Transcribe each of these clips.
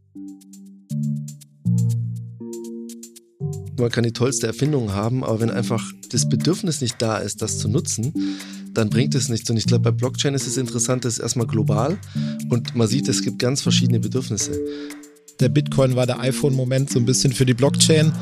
Man kann die tollste Erfindung haben, aber wenn einfach das Bedürfnis nicht da ist, das zu nutzen, dann bringt es nichts. Und ich glaube, bei Blockchain ist es interessant, das ist erstmal global und man sieht, es gibt ganz verschiedene Bedürfnisse. Der Bitcoin war der iPhone-Moment so ein bisschen für die Blockchain.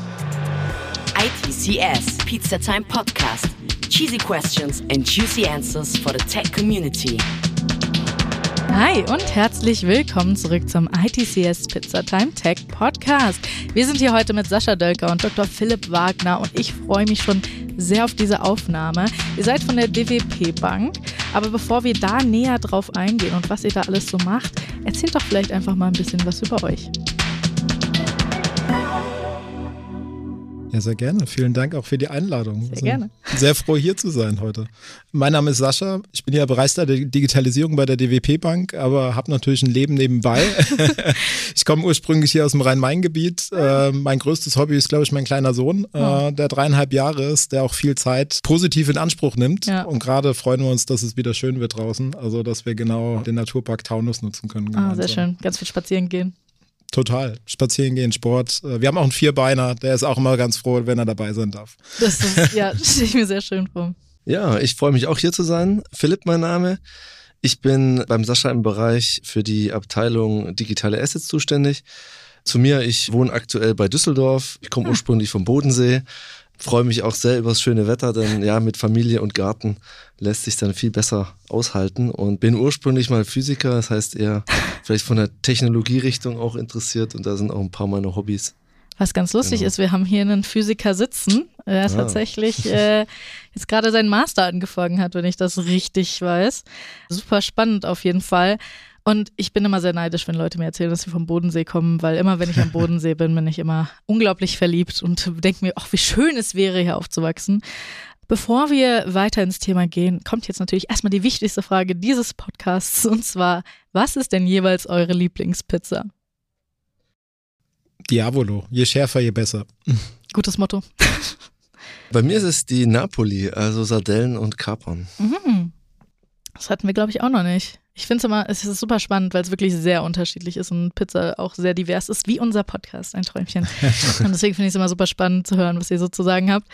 ITCS, Pizza Time Podcast. Cheesy questions and juicy answers for the tech community. Hi und herzlich willkommen zurück zum ITCS Pizza Time Tech Podcast. Wir sind hier heute mit Sascha Dölker und Dr. Philipp Wagner und ich freue mich schon sehr auf diese Aufnahme. Ihr seid von der DWP Bank, aber bevor wir da näher drauf eingehen und was ihr da alles so macht, erzählt doch vielleicht einfach mal ein bisschen was über euch. Ja, sehr gerne. Vielen Dank auch für die Einladung. Sehr gerne. Sehr froh, hier zu sein heute. Mein Name ist Sascha. Ich bin ja Bereichsleiter der Digitalisierung bei der DWP Bank, aber habe natürlich ein Leben nebenbei. Ich komme ursprünglich hier aus dem Rhein-Main-Gebiet. Mein größtes Hobby ist, glaube ich, mein kleiner Sohn, der 3,5 Jahre ist, der auch viel Zeit positiv in Anspruch nimmt. Ja. Und gerade freuen wir uns, dass es wieder schön wird draußen. Also, dass wir genau den Naturpark Taunus nutzen können. Ah, sehr schön. Ganz viel spazieren gehen. Total. Spazieren gehen, Sport. Wir haben auch einen Vierbeiner, der ist auch immer ganz froh, wenn er dabei sein darf. Das ist, ja, stelle ich mir sehr schön vor. Ja, ich freue mich auch hier zu sein. Philipp, mein Name. Ich bin beim Sascha im Bereich für die Abteilung Digitale Assets zuständig. Zu mir, ich wohne aktuell bei Düsseldorf. Ich komme ursprünglich vom Bodensee. Freue mich auch sehr über das schöne Wetter, denn ja, mit Familie und Garten lässt sich dann viel besser aushalten und bin ursprünglich mal Physiker, das heißt eher vielleicht von der Technologierichtung auch interessiert und da sind auch ein paar meiner Hobbys. Was ganz lustig ist, wir haben hier einen Physiker sitzen, der tatsächlich jetzt gerade seinen Master angefangen hat, wenn ich das richtig weiß. Super spannend auf jeden Fall. Und ich bin immer sehr neidisch, wenn Leute mir erzählen, dass sie vom Bodensee kommen, weil immer, wenn ich am Bodensee bin, bin ich immer unglaublich verliebt und denke mir, ach, wie schön es wäre, hier aufzuwachsen. Bevor wir weiter ins Thema gehen, kommt jetzt natürlich erstmal die wichtigste Frage dieses Podcasts, und zwar, was ist denn jeweils eure Lieblingspizza? Diavolo, je schärfer, je besser. Gutes Motto. Bei mir ist es die Napoli, also Sardellen und Kapern. Das hatten wir, glaube ich, auch noch nicht. Ich finde es ist super spannend, weil es wirklich sehr unterschiedlich ist und Pizza auch sehr divers ist, wie unser Podcast, ein Träumchen. Und deswegen finde ich es immer super spannend zu hören, was ihr so zu sagen habt.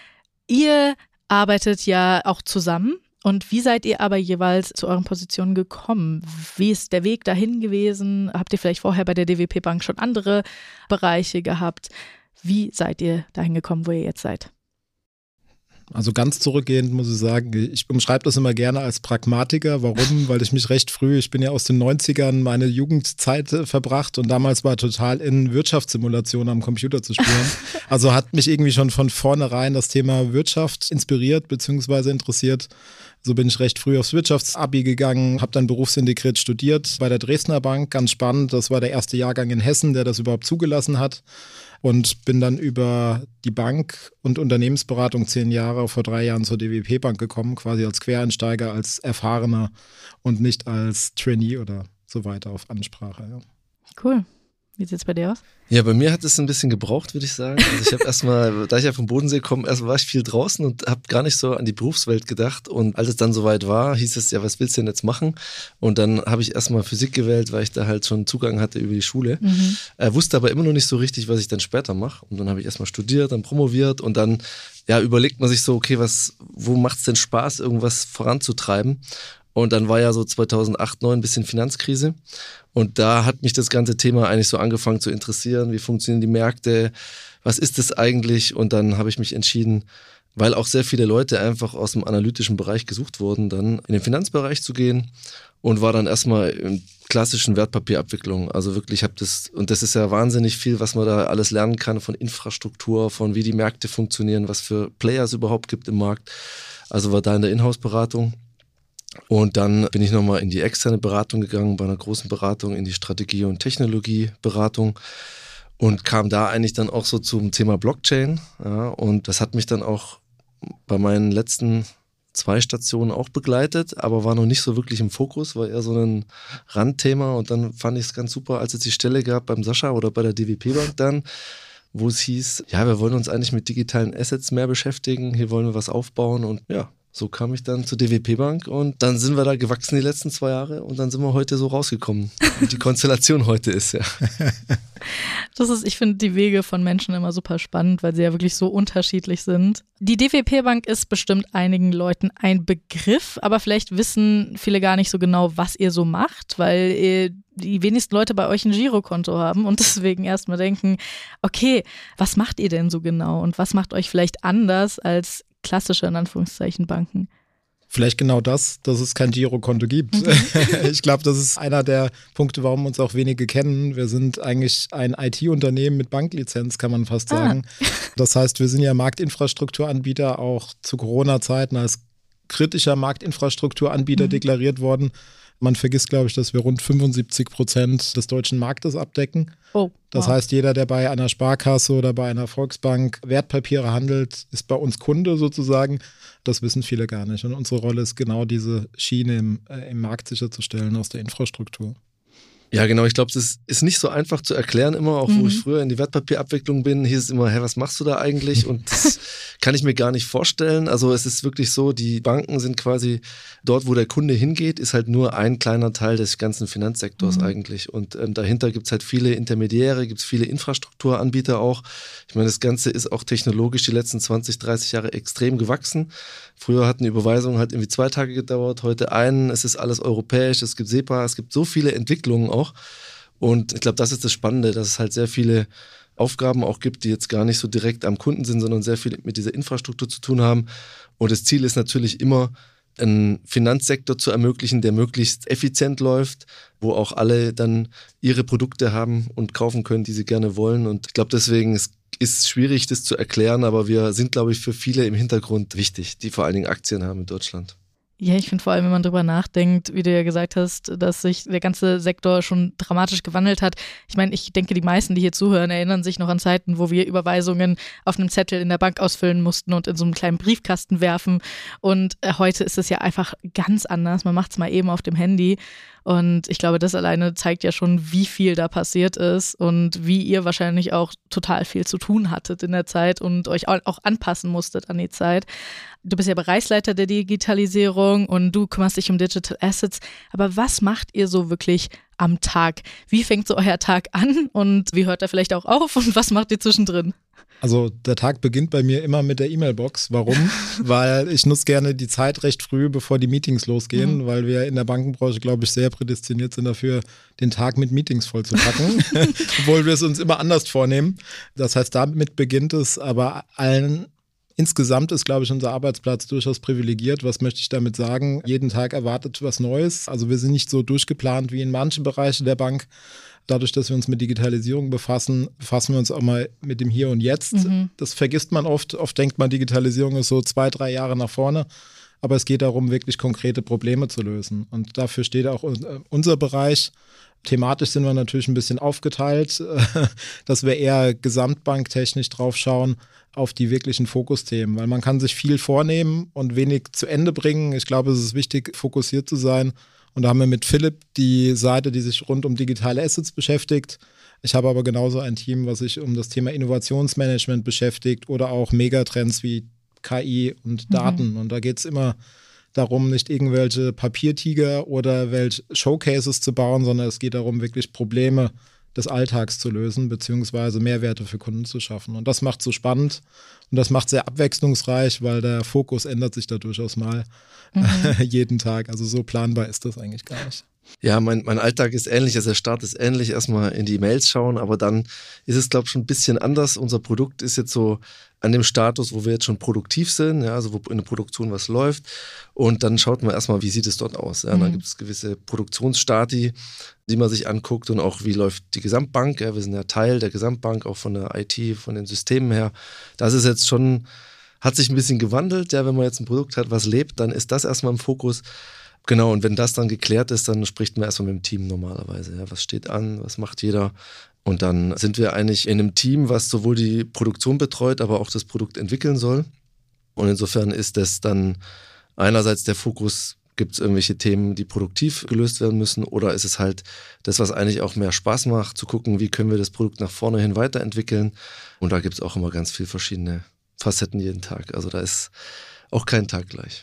Ihr arbeitet ja auch zusammen. Und wie seid ihr aber jeweils zu euren Positionen gekommen? Wie ist der Weg dahin gewesen? Habt ihr vielleicht vorher bei der DWP Bank schon andere Bereiche gehabt? Wie seid ihr dahin gekommen, wo ihr jetzt seid? Also ganz zurückgehend muss ich sagen, ich umschreibe das immer gerne als Pragmatiker. Warum? Weil ich mich recht früh, ich bin ja aus den 90ern, meine Jugendzeit verbracht und damals war total in Wirtschaftssimulation am Computer zu spielen. Also hat mich irgendwie schon von vornherein das Thema Wirtschaft inspiriert bzw. interessiert. So bin ich recht früh aufs Wirtschaftsabi gegangen, habe dann berufsintegriert studiert bei der Dresdner Bank, ganz spannend. Das war der erste Jahrgang in Hessen, der das überhaupt zugelassen hat. Und bin dann über die Bank und Unternehmensberatung 10 Jahre, vor 3 Jahren zur DWP Bank gekommen, quasi als Quereinsteiger, als Erfahrener und nicht als Trainee oder so weiter auf Ansprache. Ja. Cool. Wie sieht es bei dir aus? Ja, bei mir hat es ein bisschen gebraucht, würde ich sagen. Also ich habe erstmal, da ich ja vom Bodensee komme, erstmal war ich viel draußen und habe gar nicht so an die Berufswelt gedacht. Und als es dann soweit war, hieß es, ja, was willst du denn jetzt machen? Und dann habe ich erstmal Physik gewählt, weil ich da halt schon Zugang hatte über die Schule. Wusste aber immer noch nicht so richtig, was ich dann später mache. Und dann habe ich erstmal studiert, dann promoviert und dann überlegt man sich so, okay, wo macht es denn Spaß, irgendwas voranzutreiben? Und dann war ja so 2008, 2009 ein bisschen Finanzkrise. Und da hat mich das ganze Thema eigentlich so angefangen zu interessieren. Wie funktionieren die Märkte? Was ist das eigentlich? Und dann habe ich mich entschieden, weil auch sehr viele Leute einfach aus dem analytischen Bereich gesucht wurden, dann in den Finanzbereich zu gehen und war dann erstmal in klassischen Wertpapierabwicklung. Also wirklich und das ist ja wahnsinnig viel, was man da alles lernen kann von Infrastruktur, von wie die Märkte funktionieren, was für Player es überhaupt gibt im Markt. Also war da in der Inhouse-Beratung. Und dann bin ich nochmal in die externe Beratung gegangen, bei einer großen Beratung in die Strategie- und Technologieberatung und kam da eigentlich dann auch so zum Thema Blockchain. Ja, und das hat mich dann auch bei meinen letzten 2 Stationen auch begleitet, aber war noch nicht so wirklich im Fokus, war eher so ein Randthema. Und dann fand ich es ganz super, als es die Stelle gab beim Sascha oder bei der DWP Bank dann, wo es hieß, ja, wir wollen uns eigentlich mit digitalen Assets mehr beschäftigen, hier wollen wir was aufbauen und ja, so kam ich dann zur DWP Bank und dann sind wir da gewachsen die letzten 2 Jahre und dann sind wir heute so rausgekommen, wie die Konstellation heute ist, ja. Ich finde die Wege von Menschen immer super spannend, weil sie ja wirklich so unterschiedlich sind. Die DWP Bank ist bestimmt einigen Leuten ein Begriff, aber vielleicht wissen viele gar nicht so genau, was ihr so macht, weil die wenigsten Leute bei euch ein Girokonto haben und deswegen erstmal denken, okay, was macht ihr denn so genau und was macht euch vielleicht anders als klassische, in Anführungszeichen, Banken? Vielleicht genau das, dass es kein Girokonto gibt. Ich glaube, das ist einer der Punkte, warum uns auch wenige kennen. Wir sind eigentlich ein IT-Unternehmen mit Banklizenz, kann man fast sagen. Das heißt, wir sind ja Marktinfrastrukturanbieter, auch zu Corona-Zeiten als kritischer Marktinfrastrukturanbieter deklariert worden. Man vergisst, glaube ich, dass wir rund 75% des deutschen Marktes abdecken. Oh, das heißt, jeder, der bei einer Sparkasse oder bei einer Volksbank Wertpapiere handelt, ist bei uns Kunde sozusagen. Das wissen viele gar nicht. Und unsere Rolle ist genau diese Schiene im Markt sicherzustellen aus der Infrastruktur. Ja, genau. Ich glaube, das ist nicht so einfach zu erklären immer, auch wo ich früher in die Wertpapierabwicklung bin, hieß es immer, was machst du da eigentlich? Und das kann ich mir gar nicht vorstellen. Also es ist wirklich so, die Banken sind quasi dort, wo der Kunde hingeht, ist halt nur ein kleiner Teil des ganzen Finanzsektors eigentlich. Und dahinter gibt es halt viele Intermediäre, gibt es viele Infrastrukturanbieter auch. Ich meine, das Ganze ist auch technologisch die letzten 20, 30 Jahre extrem gewachsen. Früher hatten Überweisungen halt irgendwie 2 Tage gedauert, heute einen. Es ist alles europäisch, es gibt SEPA, es gibt so viele Entwicklungen auch. Und ich glaube, das ist das Spannende, dass es halt sehr viele Aufgaben auch gibt, die jetzt gar nicht so direkt am Kunden sind, sondern sehr viel mit dieser Infrastruktur zu tun haben. Und das Ziel ist natürlich immer, einen Finanzsektor zu ermöglichen, der möglichst effizient läuft, wo auch alle dann ihre Produkte haben und kaufen können, die sie gerne wollen. Und ich glaube, deswegen ist schwierig, das zu erklären, aber wir sind, glaube ich, für viele im Hintergrund wichtig, die vor allen Dingen Aktien haben in Deutschland. Ja, ich finde vor allem, wenn man drüber nachdenkt, wie du ja gesagt hast, dass sich der ganze Sektor schon dramatisch gewandelt hat. Ich meine, ich denke, die meisten, die hier zuhören, erinnern sich noch an Zeiten, wo wir Überweisungen auf einem Zettel in der Bank ausfüllen mussten und in so einem kleinen Briefkasten werfen. Und heute ist es ja einfach ganz anders. Man macht es mal eben auf dem Handy. Und ich glaube, das alleine zeigt ja schon, wie viel da passiert ist und wie ihr wahrscheinlich auch total viel zu tun hattet in der Zeit und euch auch anpassen musstet an die Zeit. Du bist ja Bereichsleiter der Digitalisierung und du kümmerst dich um Digital Assets. Aber was macht ihr so wirklich am Tag? Wie fängt so euer Tag an und wie hört er vielleicht auch auf und was macht ihr zwischendrin? Also der Tag beginnt bei mir immer mit der E-Mail-Box. Warum? Weil ich nutze gerne die Zeit recht früh, bevor die Meetings losgehen, weil wir in der Bankenbranche, glaube ich, sehr prädestiniert sind dafür, den Tag mit Meetings vollzupacken, obwohl wir es uns immer anders vornehmen. Das heißt, damit beginnt es, aber insgesamt ist, glaube ich, unser Arbeitsplatz durchaus privilegiert. Was möchte ich damit sagen? Jeden Tag erwartet was Neues. Also wir sind nicht so durchgeplant wie in manchen Bereichen der Bank. Dadurch, dass wir uns mit Digitalisierung befassen wir uns auch mal mit dem Hier und Jetzt. Das vergisst man oft. Oft denkt man, Digitalisierung ist so 2, 3 Jahre nach vorne. Aber es geht darum, wirklich konkrete Probleme zu lösen. Und dafür steht auch unser Bereich. Thematisch sind wir natürlich ein bisschen aufgeteilt, dass wir eher gesamtbanktechnisch drauf schauen auf die wirklichen Fokusthemen. Weil man kann sich viel vornehmen und wenig zu Ende bringen. Ich glaube, es ist wichtig, fokussiert zu sein. Und da haben wir mit Philipp die Seite, die sich rund um digitale Assets beschäftigt. Ich habe aber genauso ein Team, was sich um das Thema Innovationsmanagement beschäftigt oder auch Megatrends wie KI und Daten. Und da geht es immer darum, nicht irgendwelche Papiertiger oder welche Showcases zu bauen, sondern es geht darum, wirklich Probleme des Alltags zu lösen, beziehungsweise Mehrwerte für Kunden zu schaffen. Und das macht so spannend und das macht sehr abwechslungsreich, weil der Fokus ändert sich da durchaus mal jeden Tag. Also so planbar ist das eigentlich gar nicht. Ja, mein Alltag ist ähnlich, also der Start ist ähnlich, erstmal in die Mails schauen, aber dann ist es, glaube ich, schon ein bisschen anders. Unser Produkt ist jetzt so an dem Status, wo wir jetzt schon produktiv sind, ja, also wo in der Produktion was läuft, und dann schaut man erstmal, wie sieht es dort aus. Ja. Dann gibt es gewisse Produktionsstati, die man sich anguckt, und auch, wie läuft die Gesamtbank. Ja. Wir sind ja Teil der Gesamtbank, auch von der IT, von den Systemen her. Das ist jetzt schon, hat sich ein bisschen gewandelt. Ja. Wenn man jetzt ein Produkt hat, was lebt, dann ist das erstmal im Fokus. Genau, und wenn das dann geklärt ist, dann spricht man erstmal mit dem Team normalerweise. Ja. Was steht an, was macht jeder? Und dann sind wir eigentlich in einem Team, was sowohl die Produktion betreut, aber auch das Produkt entwickeln soll. Und insofern ist das dann einerseits der Fokus, gibt es irgendwelche Themen, die produktiv gelöst werden müssen, oder ist es halt das, was eigentlich auch mehr Spaß macht, zu gucken, wie können wir das Produkt nach vorne hin weiterentwickeln. Und da gibt es auch immer ganz viele verschiedene Facetten jeden Tag. Also da ist auch kein Tag gleich.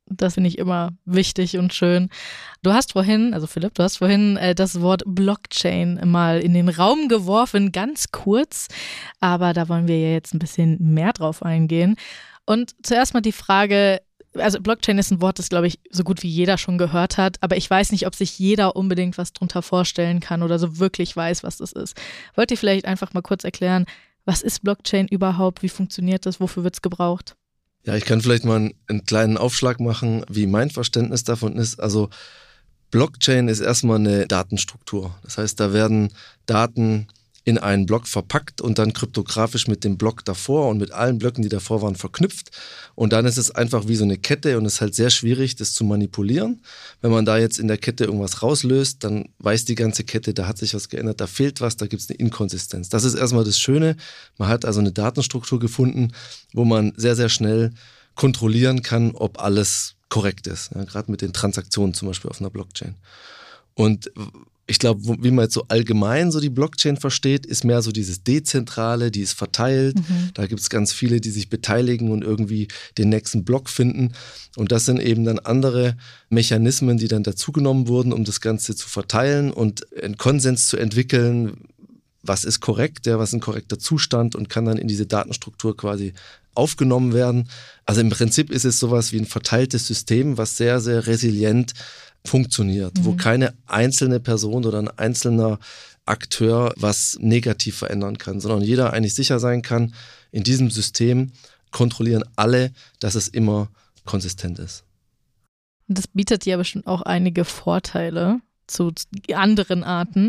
Das finde ich immer wichtig und schön. Philipp, du hast vorhin das Wort Blockchain mal in den Raum geworfen, ganz kurz. Aber da wollen wir ja jetzt ein bisschen mehr drauf eingehen. Und zuerst mal die Frage, also Blockchain ist ein Wort, das, glaube ich, so gut wie jeder schon gehört hat. Aber ich weiß nicht, ob sich jeder unbedingt was drunter vorstellen kann oder so wirklich weiß, was das ist. Wollt ihr vielleicht einfach mal kurz erklären, was ist Blockchain überhaupt? Wie funktioniert das? Wofür wird es gebraucht? Ja, ich kann vielleicht mal einen kleinen Aufschlag machen, wie mein Verständnis davon ist. Also Blockchain ist erstmal eine Datenstruktur. Das heißt, da werden Daten in einen Block verpackt und dann kryptografisch mit dem Block davor und mit allen Blöcken, die davor waren, verknüpft. Und dann ist es einfach wie so eine Kette und es ist halt sehr schwierig, das zu manipulieren. Wenn man da jetzt in der Kette irgendwas rauslöst, dann weiß die ganze Kette, da hat sich was geändert, da fehlt was, da gibt es eine Inkonsistenz. Das ist erstmal das Schöne. Man hat also eine Datenstruktur gefunden, wo man sehr, sehr schnell kontrollieren kann, ob alles korrekt ist. Ja, gerade mit den Transaktionen zum Beispiel auf einer Blockchain. Und ich glaube, wie man jetzt so allgemein so die Blockchain versteht, ist mehr so dieses Dezentrale, die ist verteilt. Da gibt es ganz viele, die sich beteiligen und irgendwie den nächsten Block finden. Und das sind eben dann andere Mechanismen, die dann dazugenommen wurden, um das Ganze zu verteilen und einen Konsens zu entwickeln, was ist korrekt, was ist ein korrekter Zustand und kann dann in diese Datenstruktur quasi aufgenommen werden. Also im Prinzip ist es sowas wie ein verteiltes System, was sehr, sehr resilient funktioniert, wo keine einzelne Person oder ein einzelner Akteur was negativ verändern kann, sondern jeder eigentlich sicher sein kann, in diesem System kontrollieren alle, dass es immer konsistent ist. Das bietet ja bestimmt auch einige Vorteile zu anderen Arten.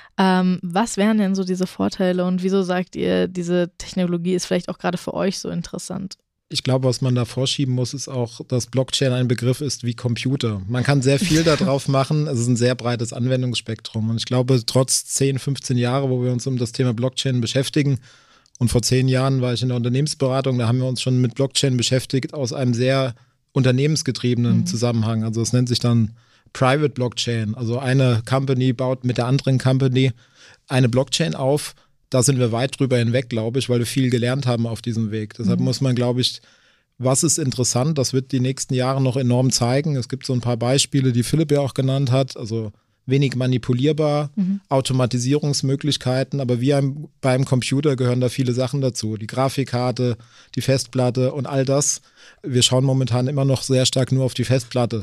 Was wären denn so diese Vorteile und wieso sagt ihr, diese Technologie ist vielleicht auch gerade für euch so interessant? Ich glaube, was man da vorschieben muss, ist auch, dass Blockchain ein Begriff ist wie Computer. Man kann sehr viel darauf machen. Es ist ein sehr breites Anwendungsspektrum. Und ich glaube, trotz 10, 15 Jahre, wo wir uns um das Thema Blockchain beschäftigen, und vor 10 Jahren war ich in der Unternehmensberatung, da haben wir uns schon mit Blockchain beschäftigt aus einem sehr unternehmensgetriebenen Zusammenhang. Also es nennt sich dann Private Blockchain. Also eine Company baut mit der anderen Company eine Blockchain auf. Da sind wir weit drüber hinweg, glaube ich, weil wir viel gelernt haben auf diesem Weg. Deshalb muss man, glaube ich, was ist interessant, das wird die nächsten Jahre noch enorm zeigen. Es gibt so ein paar Beispiele, die Philipp ja auch genannt hat, also wenig manipulierbar, Automatisierungsmöglichkeiten, aber wie beim Computer gehören da viele Sachen dazu. Die Grafikkarte, die Festplatte und all das. Wir schauen momentan immer noch sehr stark nur auf die Festplatte.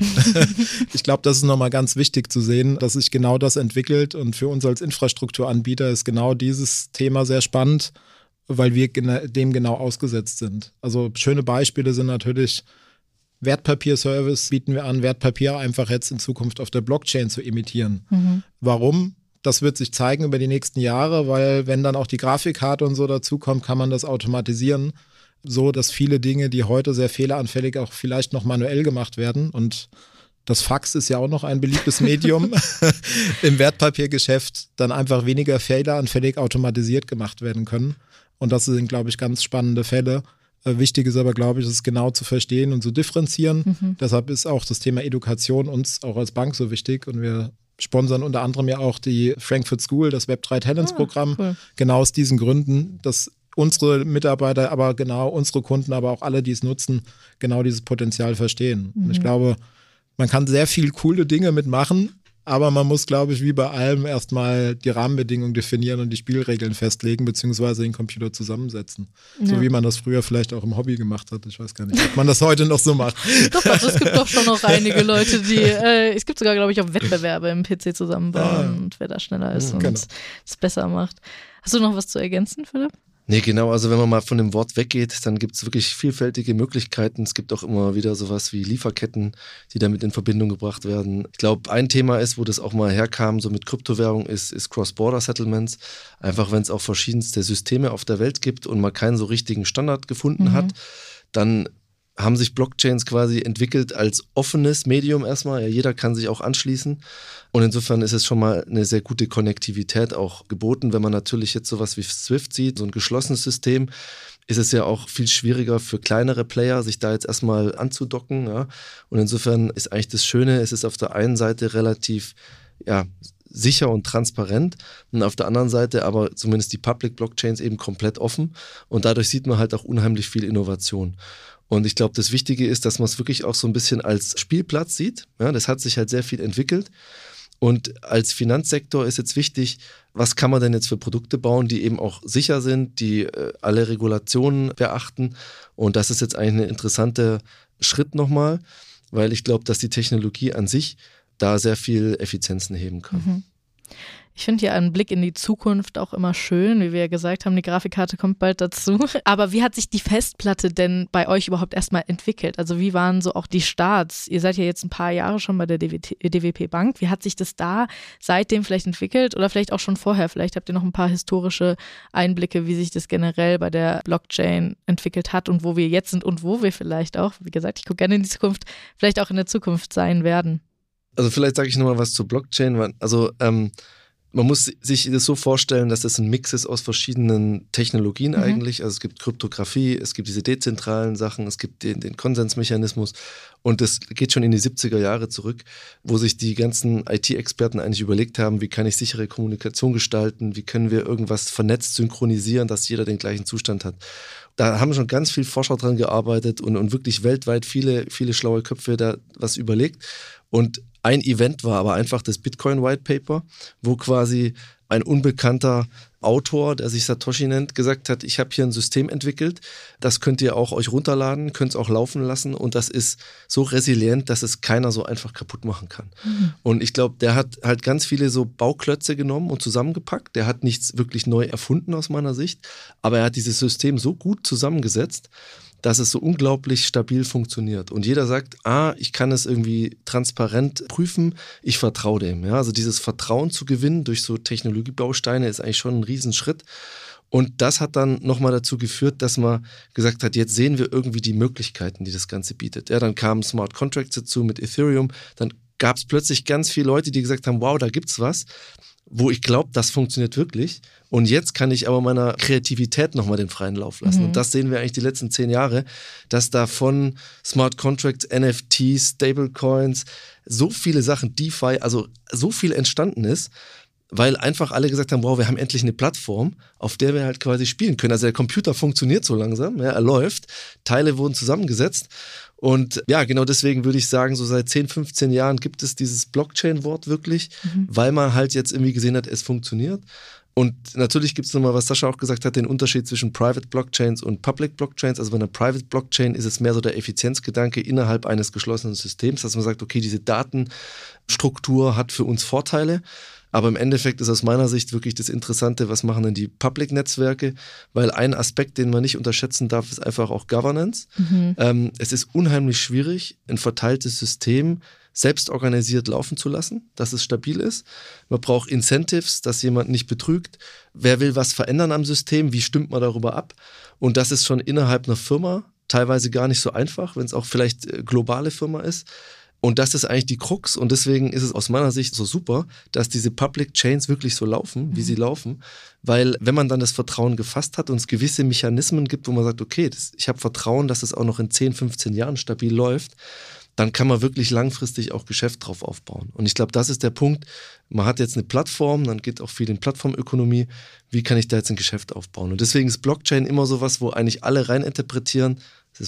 Ich glaube, das ist nochmal ganz wichtig zu sehen, dass sich genau das entwickelt und für uns als Infrastrukturanbieter ist genau dieses Thema sehr spannend, weil wir dem genau ausgesetzt sind. Also schöne Beispiele sind natürlich Wertpapierservice bieten wir an, Wertpapier einfach jetzt in Zukunft auf der Blockchain zu emittieren. Warum? Das wird sich zeigen über die nächsten Jahre, weil wenn dann auch die Grafikkarte und so dazukommt, kann man das automatisieren, so dass viele Dinge, die heute sehr fehleranfällig auch vielleicht noch manuell gemacht werden und das Fax ist ja auch noch ein beliebtes Medium im Wertpapiergeschäft, dann einfach weniger fehleranfällig automatisiert gemacht werden können. Und das sind, glaube ich, ganz spannende Fälle. Wichtig ist aber, glaube ich, es genau zu verstehen und zu differenzieren. Deshalb ist auch das Thema Education uns auch als Bank so wichtig und wir sponsern unter anderem ja auch die Frankfurt School, das Web3 Talents Programm, cool. Genau aus diesen Gründen, dass unsere Mitarbeiter, aber genau unsere Kunden, aber auch alle, die es nutzen, genau dieses Potenzial verstehen. Und ich glaube, man kann sehr viel coole Dinge mitmachen, aber man muss, glaube ich, wie bei allem erstmal die Rahmenbedingungen definieren und die Spielregeln festlegen, beziehungsweise den Computer zusammensetzen. Ja. So wie man das früher vielleicht auch im Hobby gemacht hat. Ich weiß gar nicht, ob man das heute noch so macht. Doch, es gibt doch schon noch einige Leute, die, es gibt sogar, glaube ich, auch Wettbewerbe im PC zusammenbauen und wer da schneller ist und es besser macht. Hast du noch was zu ergänzen, Philipp? Nee, genau, also wenn man mal von dem Wort weggeht, dann gibt es wirklich vielfältige Möglichkeiten. Es gibt auch immer wieder sowas wie Lieferketten, die damit in Verbindung gebracht werden. Ich glaube, ein Thema ist, wo das auch mal herkam, so mit Kryptowährung, ist Cross-Border-Settlements. Einfach, wenn es auch verschiedenste Systeme auf der Welt gibt und man keinen so richtigen Standard gefunden hat, dann haben sich Blockchains quasi entwickelt als offenes Medium erstmal. Ja, jeder kann sich auch anschließen. Und insofern ist es schon mal eine sehr gute Konnektivität auch geboten. Wenn man natürlich jetzt sowas wie Swift sieht, so ein geschlossenes System, ist es ja auch viel schwieriger für kleinere Player, sich da jetzt erstmal anzudocken. Ja. Und insofern ist eigentlich das Schöne, es ist auf der einen Seite relativ sicher und transparent und auf der anderen Seite aber zumindest die Public Blockchains eben komplett offen und dadurch sieht man halt auch unheimlich viel Innovation. Und ich glaube, das Wichtige ist, dass man es wirklich auch so ein bisschen als Spielplatz sieht. Ja, das hat sich halt sehr viel entwickelt. Und als Finanzsektor ist jetzt wichtig, was kann man denn jetzt für Produkte bauen, die eben auch sicher sind, die alle Regulationen beachten. Und das ist jetzt eigentlich ein interessanter Schritt nochmal, weil ich glaube, dass die Technologie an sich da sehr viel Effizienzen heben kann. Mhm. Ich finde ja einen Blick in die Zukunft auch immer schön, wie wir ja gesagt haben, die Grafikkarte kommt bald dazu. Aber wie hat sich die Festplatte denn bei euch überhaupt erstmal entwickelt? Also wie waren so auch die Starts? Ihr seid ja jetzt ein paar Jahre schon bei der DWP Bank. Wie hat sich das da seitdem vielleicht entwickelt oder vielleicht auch schon vorher? Vielleicht habt ihr noch ein paar historische Einblicke, wie sich das generell bei der Blockchain entwickelt hat und wo wir jetzt sind und wo wir vielleicht auch, wie gesagt, ich gucke gerne in die Zukunft, vielleicht auch in der Zukunft sein werden. Also vielleicht sage ich nochmal was zur Blockchain. Also man muss sich das so vorstellen, dass das ein Mix ist aus verschiedenen Technologien eigentlich. Also es gibt Kryptographie, es gibt diese dezentralen Sachen, es gibt den Konsensmechanismus und das geht schon in die 70er Jahre zurück, wo sich die ganzen IT-Experten eigentlich überlegt haben, wie kann ich sichere Kommunikation gestalten, wie können wir irgendwas vernetzt synchronisieren, dass jeder den gleichen Zustand hat. Da haben schon ganz viele Forscher dran gearbeitet und wirklich weltweit viele schlaue Köpfe da was überlegt. Und ein Event war aber einfach das Bitcoin White Paper, wo quasi ein unbekannter Autor, der sich Satoshi nennt, gesagt hat, ich habe hier ein System entwickelt, das könnt ihr auch euch runterladen, könnt es auch laufen lassen und das ist so resilient, dass es keiner so einfach kaputt machen kann. Mhm. Und ich glaube, der hat halt ganz viele so Bauklötze genommen und zusammengepackt. Der hat nichts wirklich neu erfunden aus meiner Sicht, aber er hat dieses System so gut zusammengesetzt, dass es so unglaublich stabil funktioniert. Und jeder sagt, ich kann es irgendwie transparent prüfen, ich vertraue dem. Ja? Also dieses Vertrauen zu gewinnen durch so Technologiebausteine ist eigentlich schon ein Riesenschritt. Und das hat dann nochmal dazu geführt, dass man gesagt hat, jetzt sehen wir irgendwie die Möglichkeiten, die das Ganze bietet. Ja, dann kamen Smart Contracts dazu mit Ethereum, dann gab es plötzlich ganz viele Leute, die gesagt haben, wow, da gibt's was, wo ich glaube, das funktioniert wirklich. Und jetzt kann ich aber meiner Kreativität nochmal den freien Lauf lassen. Mhm. Und das sehen wir eigentlich die letzten 10 Jahre, dass da von Smart Contracts, NFTs, Stablecoins, so viele Sachen, DeFi, also so viel entstanden ist, weil einfach alle gesagt haben, wow, wir haben endlich eine Plattform, auf der wir halt quasi spielen können. Also der Computer funktioniert so langsam, ja, er läuft, Teile wurden zusammengesetzt. Und ja, genau deswegen würde ich sagen, so seit 10, 15 Jahren gibt es dieses Blockchain-Wort wirklich, weil man halt jetzt irgendwie gesehen hat, es funktioniert. Und natürlich gibt es nochmal, was Sascha auch gesagt hat, den Unterschied zwischen Private Blockchains und Public Blockchains. Also bei einer Private Blockchain ist es mehr so der Effizienzgedanke innerhalb eines geschlossenen Systems, dass man sagt, okay, diese Datenstruktur hat für uns Vorteile. Aber im Endeffekt ist aus meiner Sicht wirklich das Interessante, was machen denn die Public-Netzwerke? Weil ein Aspekt, den man nicht unterschätzen darf, ist einfach auch Governance. Es ist unheimlich schwierig, ein verteiltes System selbst organisiert laufen zu lassen, dass es stabil ist. Man braucht Incentives, dass jemand nicht betrügt. Wer will was verändern am System? Wie stimmt man darüber ab? Und das ist schon innerhalb einer Firma teilweise gar nicht so einfach, wenn es auch vielleicht globale Firma ist. Und das ist eigentlich die Krux und deswegen ist es aus meiner Sicht so super, dass diese Public Chains wirklich so laufen, wie sie laufen, weil wenn man dann das Vertrauen gefasst hat und es gewisse Mechanismen gibt, wo man sagt, okay, ich habe Vertrauen, dass es auch noch in 10, 15 Jahren stabil läuft, dann kann man wirklich langfristig auch Geschäft drauf aufbauen. Und ich glaube, das ist der Punkt, man hat jetzt eine Plattform, dann geht auch viel in Plattformökonomie, wie kann ich da jetzt ein Geschäft aufbauen? Und deswegen ist Blockchain immer sowas, wo eigentlich alle reininterpretieren, das ist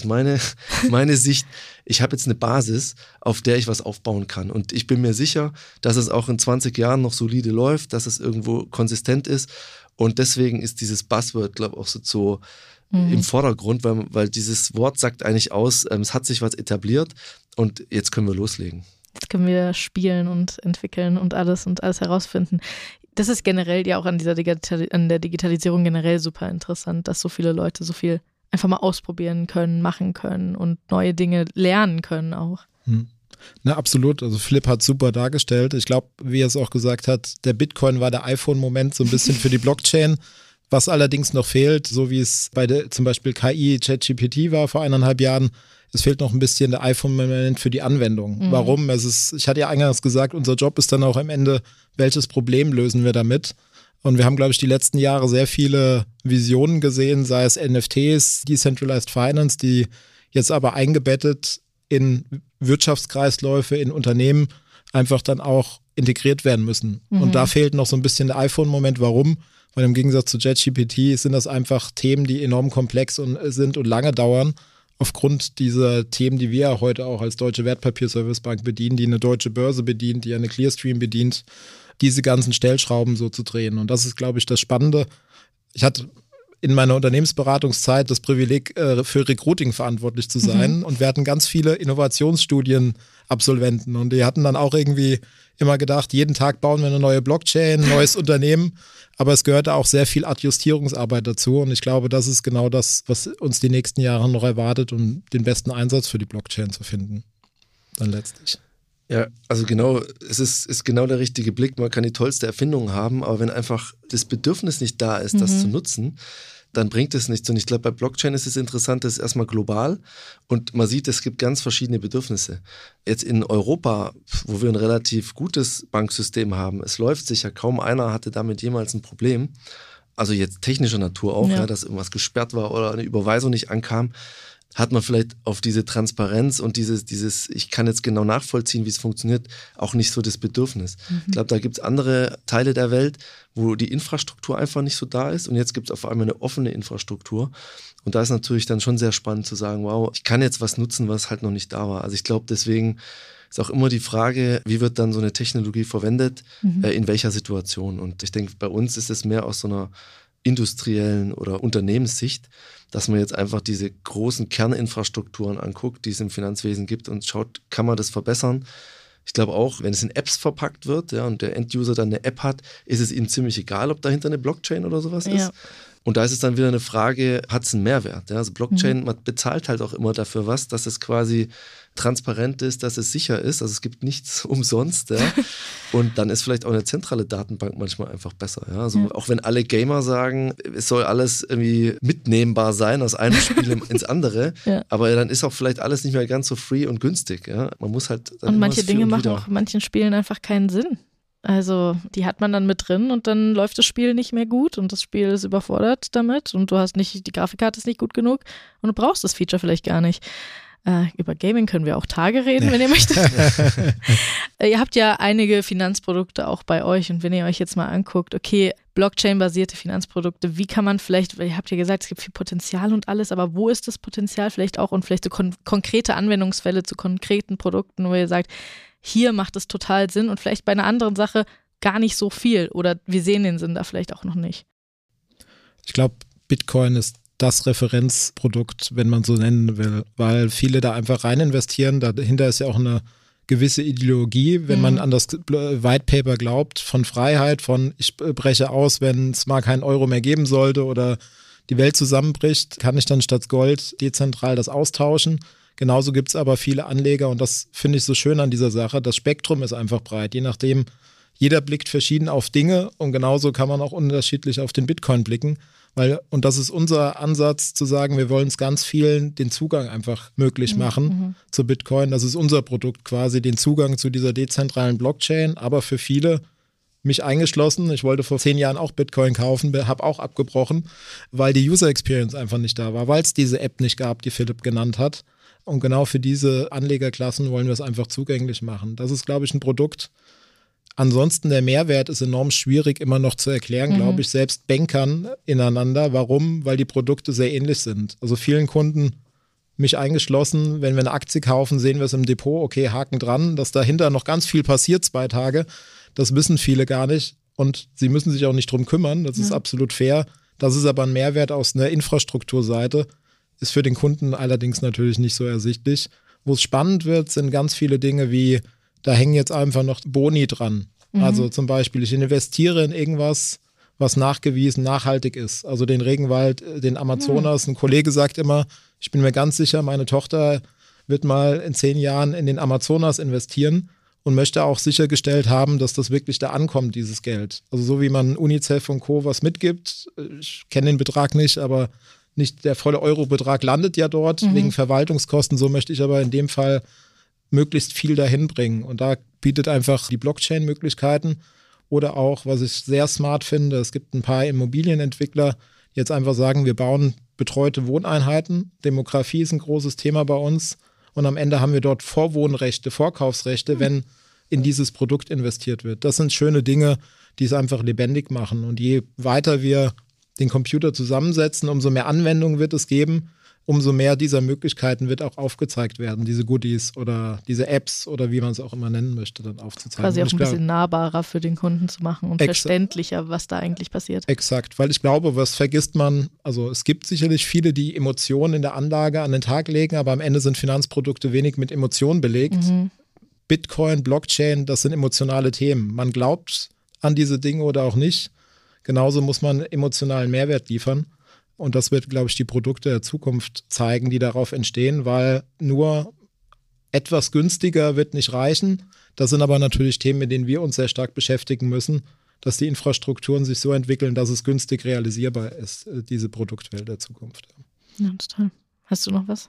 meine Sicht. Ich habe jetzt eine Basis, auf der ich was aufbauen kann. Und ich bin mir sicher, dass es auch in 20 Jahren noch solide läuft, dass es irgendwo konsistent ist. Und deswegen ist dieses Buzzword, glaube ich, auch so im Vordergrund, weil dieses Wort sagt eigentlich aus, es hat sich was etabliert und jetzt können wir loslegen. Jetzt können wir spielen und entwickeln und alles herausfinden. Das ist generell ja auch an der Digitalisierung generell super interessant, dass so viele Leute so viel einfach mal ausprobieren können, machen können und neue Dinge lernen können auch. Na, absolut. Also Philipp hat super dargestellt. Ich glaube, wie er es auch gesagt hat, der Bitcoin war der iPhone-Moment so ein bisschen für die Blockchain. Was allerdings noch fehlt, so wie es bei zum Beispiel KI, ChatGPT war vor 1,5 Jahren, es fehlt noch ein bisschen der iPhone-Moment für die Anwendung. Warum? Ich hatte ja eingangs gesagt, unser Job ist dann auch am Ende, welches Problem lösen wir damit? Und wir haben, glaube ich, die letzten Jahre sehr viele Visionen gesehen, sei es NFTs, Decentralized Finance, die jetzt aber eingebettet in Wirtschaftskreisläufe, in Unternehmen einfach dann auch integriert werden müssen. Und da fehlt noch so ein bisschen der iPhone-Moment. Warum? Weil im Gegensatz zu ChatGPT sind das einfach Themen, die enorm komplex sind und lange dauern. aufgrund dieser Themen, die wir heute auch als Deutsche Wertpapierservicebank bedienen, die eine deutsche Börse bedient, die eine Clearstream bedient, diese ganzen Stellschrauben so zu drehen. Und das ist, glaube ich, das Spannende. Ich hatte in meiner Unternehmensberatungszeit das Privileg, für Recruiting verantwortlich zu sein. Und wir hatten ganz viele Innovationsstudienabsolventen. Und die hatten dann auch irgendwie immer gedacht, jeden Tag bauen wir eine neue Blockchain, ein neues Unternehmen. Aber es gehörte auch sehr viel Adjustierungsarbeit dazu. Und ich glaube, das ist genau das, was uns die nächsten Jahre noch erwartet, um den besten Einsatz für die Blockchain zu finden. Dann letztlich. Ja, also genau, es ist genau der richtige Blick. Man kann die tollste Erfindung haben, aber wenn einfach das Bedürfnis nicht da ist, das zu nutzen, dann bringt es nichts. Und ich glaube, bei Blockchain ist es interessant, das ist erstmal global und man sieht, es gibt ganz verschiedene Bedürfnisse. Jetzt in Europa, wo wir ein relativ gutes Banksystem haben, es läuft sicher, kaum einer hatte damit jemals ein Problem. Also jetzt technischer Natur auch, dass irgendwas gesperrt war oder eine Überweisung nicht ankam, hat man vielleicht auf diese Transparenz und dieses, ich kann jetzt genau nachvollziehen, wie es funktioniert, auch nicht so das Bedürfnis. Ich glaube, da gibt es andere Teile der Welt, wo die Infrastruktur einfach nicht so da ist und jetzt gibt es auf einmal eine offene Infrastruktur und da ist natürlich dann schon sehr spannend zu sagen, wow, ich kann jetzt was nutzen, was halt noch nicht da war. Also ich glaube, deswegen ist auch immer die Frage, wie wird dann so eine Technologie verwendet, in welcher Situation. Und ich denke, bei uns ist es mehr aus so einer industriellen oder Unternehmenssicht, dass man jetzt einfach diese großen Kerninfrastrukturen anguckt, die es im Finanzwesen gibt und schaut, kann man das verbessern? Ich glaube auch, wenn es in Apps verpackt wird, und der Enduser dann eine App hat, ist es ihm ziemlich egal, ob dahinter eine Blockchain oder sowas ist. Und da ist es dann wieder eine Frage, hat es einen Mehrwert? Ja? Also Blockchain, man bezahlt halt auch immer dafür was, dass es quasi transparent ist, dass es sicher ist. Also es gibt nichts umsonst. Ja? Und dann ist vielleicht auch eine zentrale Datenbank manchmal einfach besser. Ja? Also auch wenn alle Gamer sagen, es soll alles irgendwie mitnehmbar sein aus einem Spiel ins andere, aber dann ist auch vielleicht alles nicht mehr ganz so free und günstig. Ja? Man muss halt dann und manche Dinge machen auch in manchen Spielen einfach keinen Sinn. Also die hat man dann mit drin und dann läuft das Spiel nicht mehr gut und das Spiel ist überfordert damit und du hast nicht, die Grafikkarte ist nicht gut genug und du brauchst das Feature vielleicht gar nicht. Über Gaming können wir auch Tage reden, wenn ihr möchtet. Ihr habt ja einige Finanzprodukte auch bei euch und wenn ihr euch jetzt mal anguckt, okay, Blockchain-basierte Finanzprodukte, wie kann man vielleicht, weil ihr habt ja gesagt, es gibt viel Potenzial und alles, aber wo ist das Potenzial vielleicht auch und vielleicht so konkrete Anwendungsfälle zu konkreten Produkten, wo ihr sagt, hier macht es total Sinn und vielleicht bei einer anderen Sache gar nicht so viel oder wir sehen den Sinn da vielleicht auch noch nicht. Ich glaube, Bitcoin ist das Referenzprodukt, wenn man so nennen will, weil viele da einfach rein investieren. Dahinter ist ja auch eine gewisse Ideologie, wenn man an das White Paper glaubt, von Freiheit, von ich breche aus, wenn es mal keinen Euro mehr geben sollte oder die Welt zusammenbricht, kann ich dann statt Gold dezentral das austauschen. Genauso gibt es aber viele Anleger und das finde ich so schön an dieser Sache. Das Spektrum ist einfach breit, je nachdem, jeder blickt verschieden auf Dinge und genauso kann man auch unterschiedlich auf den Bitcoin blicken. Und das ist unser Ansatz zu sagen, wir wollen es ganz vielen den Zugang einfach möglich machen zu Bitcoin. Das ist unser Produkt quasi, den Zugang zu dieser dezentralen Blockchain, aber für viele, mich eingeschlossen, ich wollte vor 10 Jahren auch Bitcoin kaufen, habe auch abgebrochen, weil die User Experience einfach nicht da war, weil es diese App nicht gab, die Philipp genannt hat. Und genau für diese Anlegerklassen wollen wir es einfach zugänglich machen. Das ist, glaube ich, ein Produkt. Ansonsten der Mehrwert ist enorm schwierig immer noch zu erklären, glaube ich, selbst Bankern ineinander. Warum? Weil die Produkte sehr ähnlich sind. Also vielen Kunden, mich eingeschlossen, wenn wir eine Aktie kaufen, sehen wir es im Depot, okay, Haken dran, dass dahinter noch ganz viel passiert 2 Tage. Das wissen viele gar nicht und sie müssen sich auch nicht drum kümmern, das ist absolut fair. Das ist aber ein Mehrwert aus einer Infrastrukturseite, ist für den Kunden allerdings natürlich nicht so ersichtlich. Wo es spannend wird, sind ganz viele Dinge wie, da hängen jetzt einfach noch Boni dran. Also zum Beispiel, ich investiere in irgendwas, was nachgewiesen nachhaltig ist. Also den Regenwald, den Amazonas. Ein Kollege sagt immer, ich bin mir ganz sicher, meine Tochter wird mal in 10 Jahren in den Amazonas investieren und möchte auch sichergestellt haben, dass das wirklich da ankommt, dieses Geld. Also so wie man UNICEF und Co. was mitgibt, ich kenne den Betrag nicht, aber nicht der volle Eurobetrag landet ja dort wegen Verwaltungskosten. So möchte ich aber in dem Fall möglichst viel dahin bringen. Und da bietet einfach die Blockchain Möglichkeiten. Oder auch, was ich sehr smart finde, es gibt ein paar Immobilienentwickler, die jetzt einfach sagen, wir bauen betreute Wohneinheiten. Demografie ist ein großes Thema bei uns. Und am Ende haben wir dort Vorwohnrechte, Vorkaufsrechte, wenn in dieses Produkt investiert wird. Das sind schöne Dinge, die es einfach lebendig machen. Und je weiter wir den Computer zusammensetzen, umso mehr Anwendungen wird es geben. umso mehr dieser Möglichkeiten wird auch aufgezeigt werden, diese Goodies oder diese Apps oder wie man es auch immer nennen möchte, dann aufzuzeigen. Quasi auch ein bisschen nahbarer für den Kunden zu machen und verständlicher, was da eigentlich passiert. Exakt, weil ich glaube, was vergisst man, also es gibt sicherlich viele, die Emotionen in der Anlage an den Tag legen, aber am Ende sind Finanzprodukte wenig mit Emotionen belegt. Bitcoin, Blockchain, das sind emotionale Themen. Man glaubt an diese Dinge oder auch nicht. Genauso muss man emotionalen Mehrwert liefern. Und das wird, glaube ich, die Produkte der Zukunft zeigen, die darauf entstehen, weil nur etwas günstiger wird nicht reichen. Das sind aber natürlich Themen, mit denen wir uns sehr stark beschäftigen müssen, dass die Infrastrukturen sich so entwickeln, dass es günstig realisierbar ist, diese Produktwelt der Zukunft. Ja, total. Hast du noch was?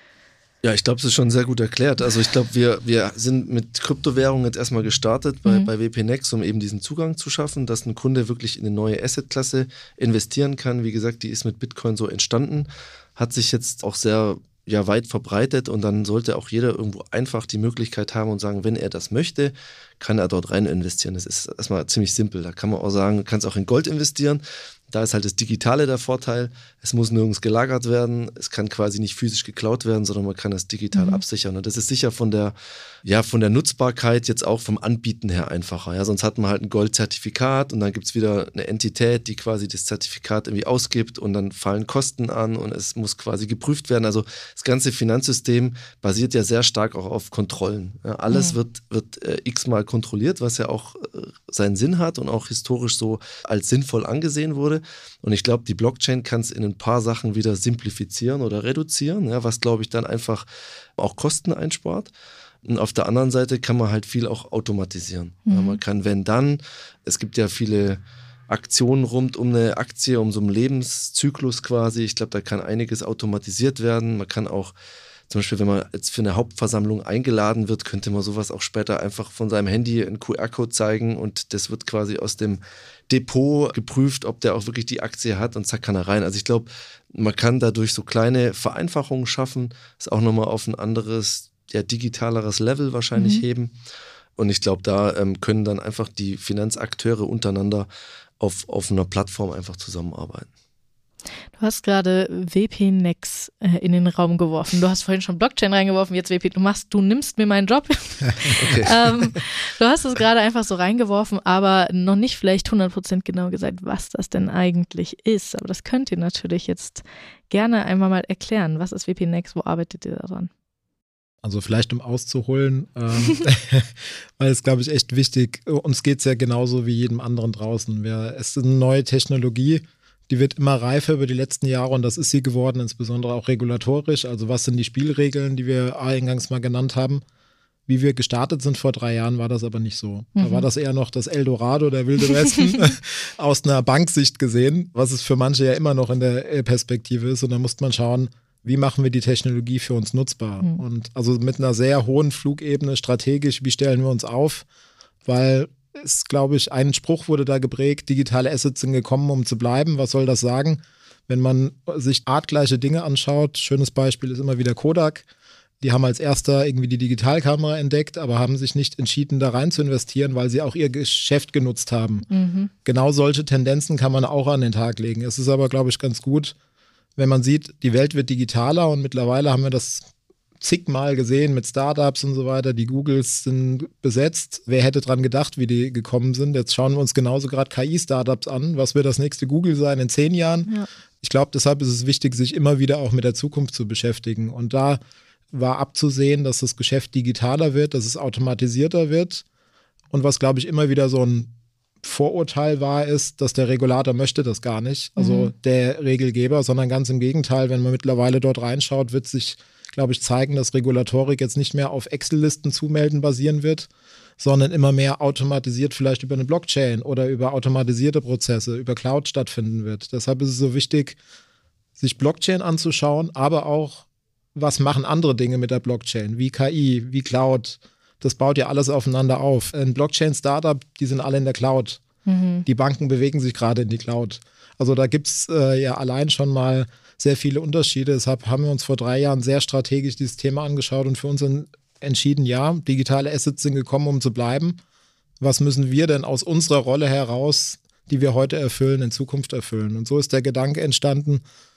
Ja, ich glaube, es ist schon sehr gut erklärt. Also ich glaube, wir sind mit Kryptowährungen jetzt erstmal gestartet bei WP-Next, um eben diesen Zugang zu schaffen, dass ein Kunde wirklich in eine neue Assetklasse investieren kann. Wie gesagt, die ist mit Bitcoin so entstanden, hat sich jetzt auch sehr weit verbreitet und dann sollte auch jeder irgendwo einfach die Möglichkeit haben und sagen, wenn er das möchte, kann er dort rein investieren. Das ist erstmal ziemlich simpel. Da kann man auch sagen, du kannst auch in Gold investieren. Da ist halt das Digitale der Vorteil. Es muss nirgends gelagert werden. Es kann quasi nicht physisch geklaut werden, sondern man kann das digital absichern. Und das ist sicher von der Nutzbarkeit jetzt auch vom Anbieten her einfacher. Ja, sonst hat man halt ein Goldzertifikat und dann gibt es wieder eine Entität, die quasi das Zertifikat irgendwie ausgibt und dann fallen Kosten an und es muss quasi geprüft werden. Also das ganze Finanzsystem basiert ja sehr stark auch auf Kontrollen. Ja, alles wird x-mal kontrolliert, was ja auch seinen Sinn hat und auch historisch so als sinnvoll angesehen wurde. Und ich glaube, die Blockchain kann es in ein paar Sachen wieder simplifizieren oder reduzieren, ja, was, glaube ich, dann einfach auch Kosten einspart. Und auf der anderen Seite kann man halt viel auch automatisieren. Ja, man kann, es gibt ja viele Aktionen rund um eine Aktie, um so einen Lebenszyklus quasi. Ich glaube, da kann einiges automatisiert werden. Man kann auch zum Beispiel, wenn man jetzt für eine Hauptversammlung eingeladen wird, könnte man sowas auch später einfach von seinem Handy einen QR-Code zeigen und das wird quasi aus dem Depot geprüft, ob der auch wirklich die Aktie hat und zack kann er rein. Also ich glaube, man kann dadurch so kleine Vereinfachungen schaffen, ist auch nochmal auf ein anderes, digitaleres Level wahrscheinlich heben. Und ich glaube, da können dann einfach die Finanzakteure untereinander auf einer Plattform einfach zusammenarbeiten. Du hast gerade WP-Next in den Raum geworfen. Du hast vorhin schon Blockchain reingeworfen, jetzt WP. Du nimmst mir meinen Job. Okay. Du hast es gerade einfach so reingeworfen, aber noch nicht vielleicht 100% genau gesagt, was das denn eigentlich ist. Aber das könnt ihr natürlich jetzt gerne einmal mal erklären. Was ist WP-Next? Wo arbeitet ihr daran? Also vielleicht um auszuholen, weil es, glaube ich, echt wichtig, uns geht es ja genauso wie jedem anderen draußen. Es ist eine neue Technologie, die wird immer reifer über die letzten Jahre und das ist sie geworden, insbesondere auch regulatorisch. Also was sind die Spielregeln, die wir eingangs mal genannt haben? Wie wir gestartet sind vor 3 Jahren, war das aber nicht so. Da war das eher noch das Eldorado, der Wilde Westen, aus einer Banksicht gesehen, was es für manche ja immer noch in der Perspektive ist. Und da musste man schauen, wie machen wir die Technologie für uns nutzbar? Und also mit einer sehr hohen Flugebene strategisch, wie stellen wir uns auf? Weil es, glaube ich, ein Spruch wurde da geprägt, digitale Assets sind gekommen, um zu bleiben. Was soll das sagen? Wenn man sich artgleiche Dinge anschaut, schönes Beispiel ist immer wieder Kodak. Die haben als erster irgendwie die Digitalkamera entdeckt, aber haben sich nicht entschieden, da rein zu investieren, weil sie auch ihr Geschäft genutzt haben. Genau solche Tendenzen kann man auch an den Tag legen. Es ist aber, glaube ich, ganz gut, wenn man sieht, die Welt wird digitaler und mittlerweile haben wir das zigmal gesehen mit Startups und so weiter. Die Googles sind besetzt. Wer hätte dran gedacht, wie die gekommen sind? Jetzt schauen wir uns genauso gerade KI-Startups an. Was wird das nächste Google sein in 10 Jahren? Ja. Ich glaube, deshalb ist es wichtig, sich immer wieder auch mit der Zukunft zu beschäftigen. Und da war abzusehen, dass das Geschäft digitaler wird, dass es automatisierter wird. Und was, glaube ich, immer wieder so ein Vorurteil war, ist, dass der Regulator möchte das gar nicht, also der Regelgeber, sondern ganz im Gegenteil, wenn man mittlerweile dort reinschaut, wird sich, glaube ich, zeigen, dass Regulatorik jetzt nicht mehr auf Excel-Listen zumelden basieren wird, sondern immer mehr automatisiert vielleicht über eine Blockchain oder über automatisierte Prozesse, über Cloud stattfinden wird. Deshalb ist es so wichtig, sich Blockchain anzuschauen, aber auch, was machen andere Dinge mit der Blockchain, wie KI, wie Cloud. Das baut ja alles aufeinander auf. Ein Blockchain-Startup, die sind alle in der Cloud. Die Banken bewegen sich gerade in die Cloud. Also da gibt es ja allein schon mal sehr viele Unterschiede. Deshalb haben wir uns vor 3 Jahren sehr strategisch dieses Thema angeschaut und für uns entschieden, ja, digitale Assets sind gekommen, um zu bleiben. Was müssen wir denn aus unserer Rolle heraus, die wir heute erfüllen, in Zukunft erfüllen? Und so ist der Gedanke entstanden,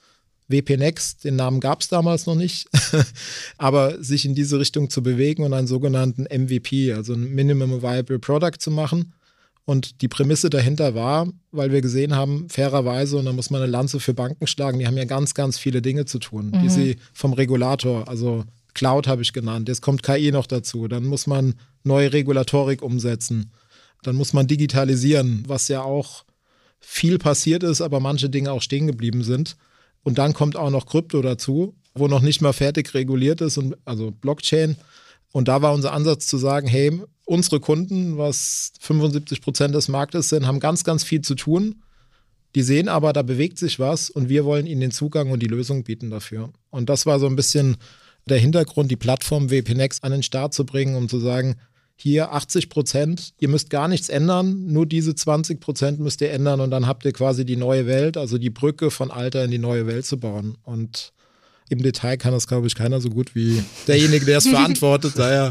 WP Next, den Namen gab es damals noch nicht, aber sich in diese Richtung zu bewegen und einen sogenannten MVP, also ein Minimum Viable Product zu machen. Und die Prämisse dahinter war, weil wir gesehen haben, fairerweise, und da muss man eine Lanze für Banken schlagen, die haben ja ganz, ganz viele Dinge zu tun, die sie vom Regulator, also Cloud habe ich genannt, jetzt kommt KI noch dazu, dann muss man neue Regulatorik umsetzen, dann muss man digitalisieren, was ja auch viel passiert ist, aber manche Dinge auch stehen geblieben sind. Und dann kommt auch noch Krypto dazu, wo noch nicht mal fertig reguliert ist, also Blockchain. Und da war unser Ansatz zu sagen, hey, unsere Kunden, was 75% des Marktes sind, haben ganz, ganz viel zu tun. Die sehen aber, da bewegt sich was und wir wollen ihnen den Zugang und die Lösung bieten dafür. Und das war so ein bisschen der Hintergrund, die Plattform WP Next an den Start zu bringen, um zu sagen, hier 80%, ihr müsst gar nichts ändern, nur diese 20% müsst ihr ändern und dann habt ihr quasi die neue Welt, also die Brücke von alter in die neue Welt zu bauen. Und im Detail kann das, glaube ich, keiner so gut wie derjenige, der es verantwortet. Daher,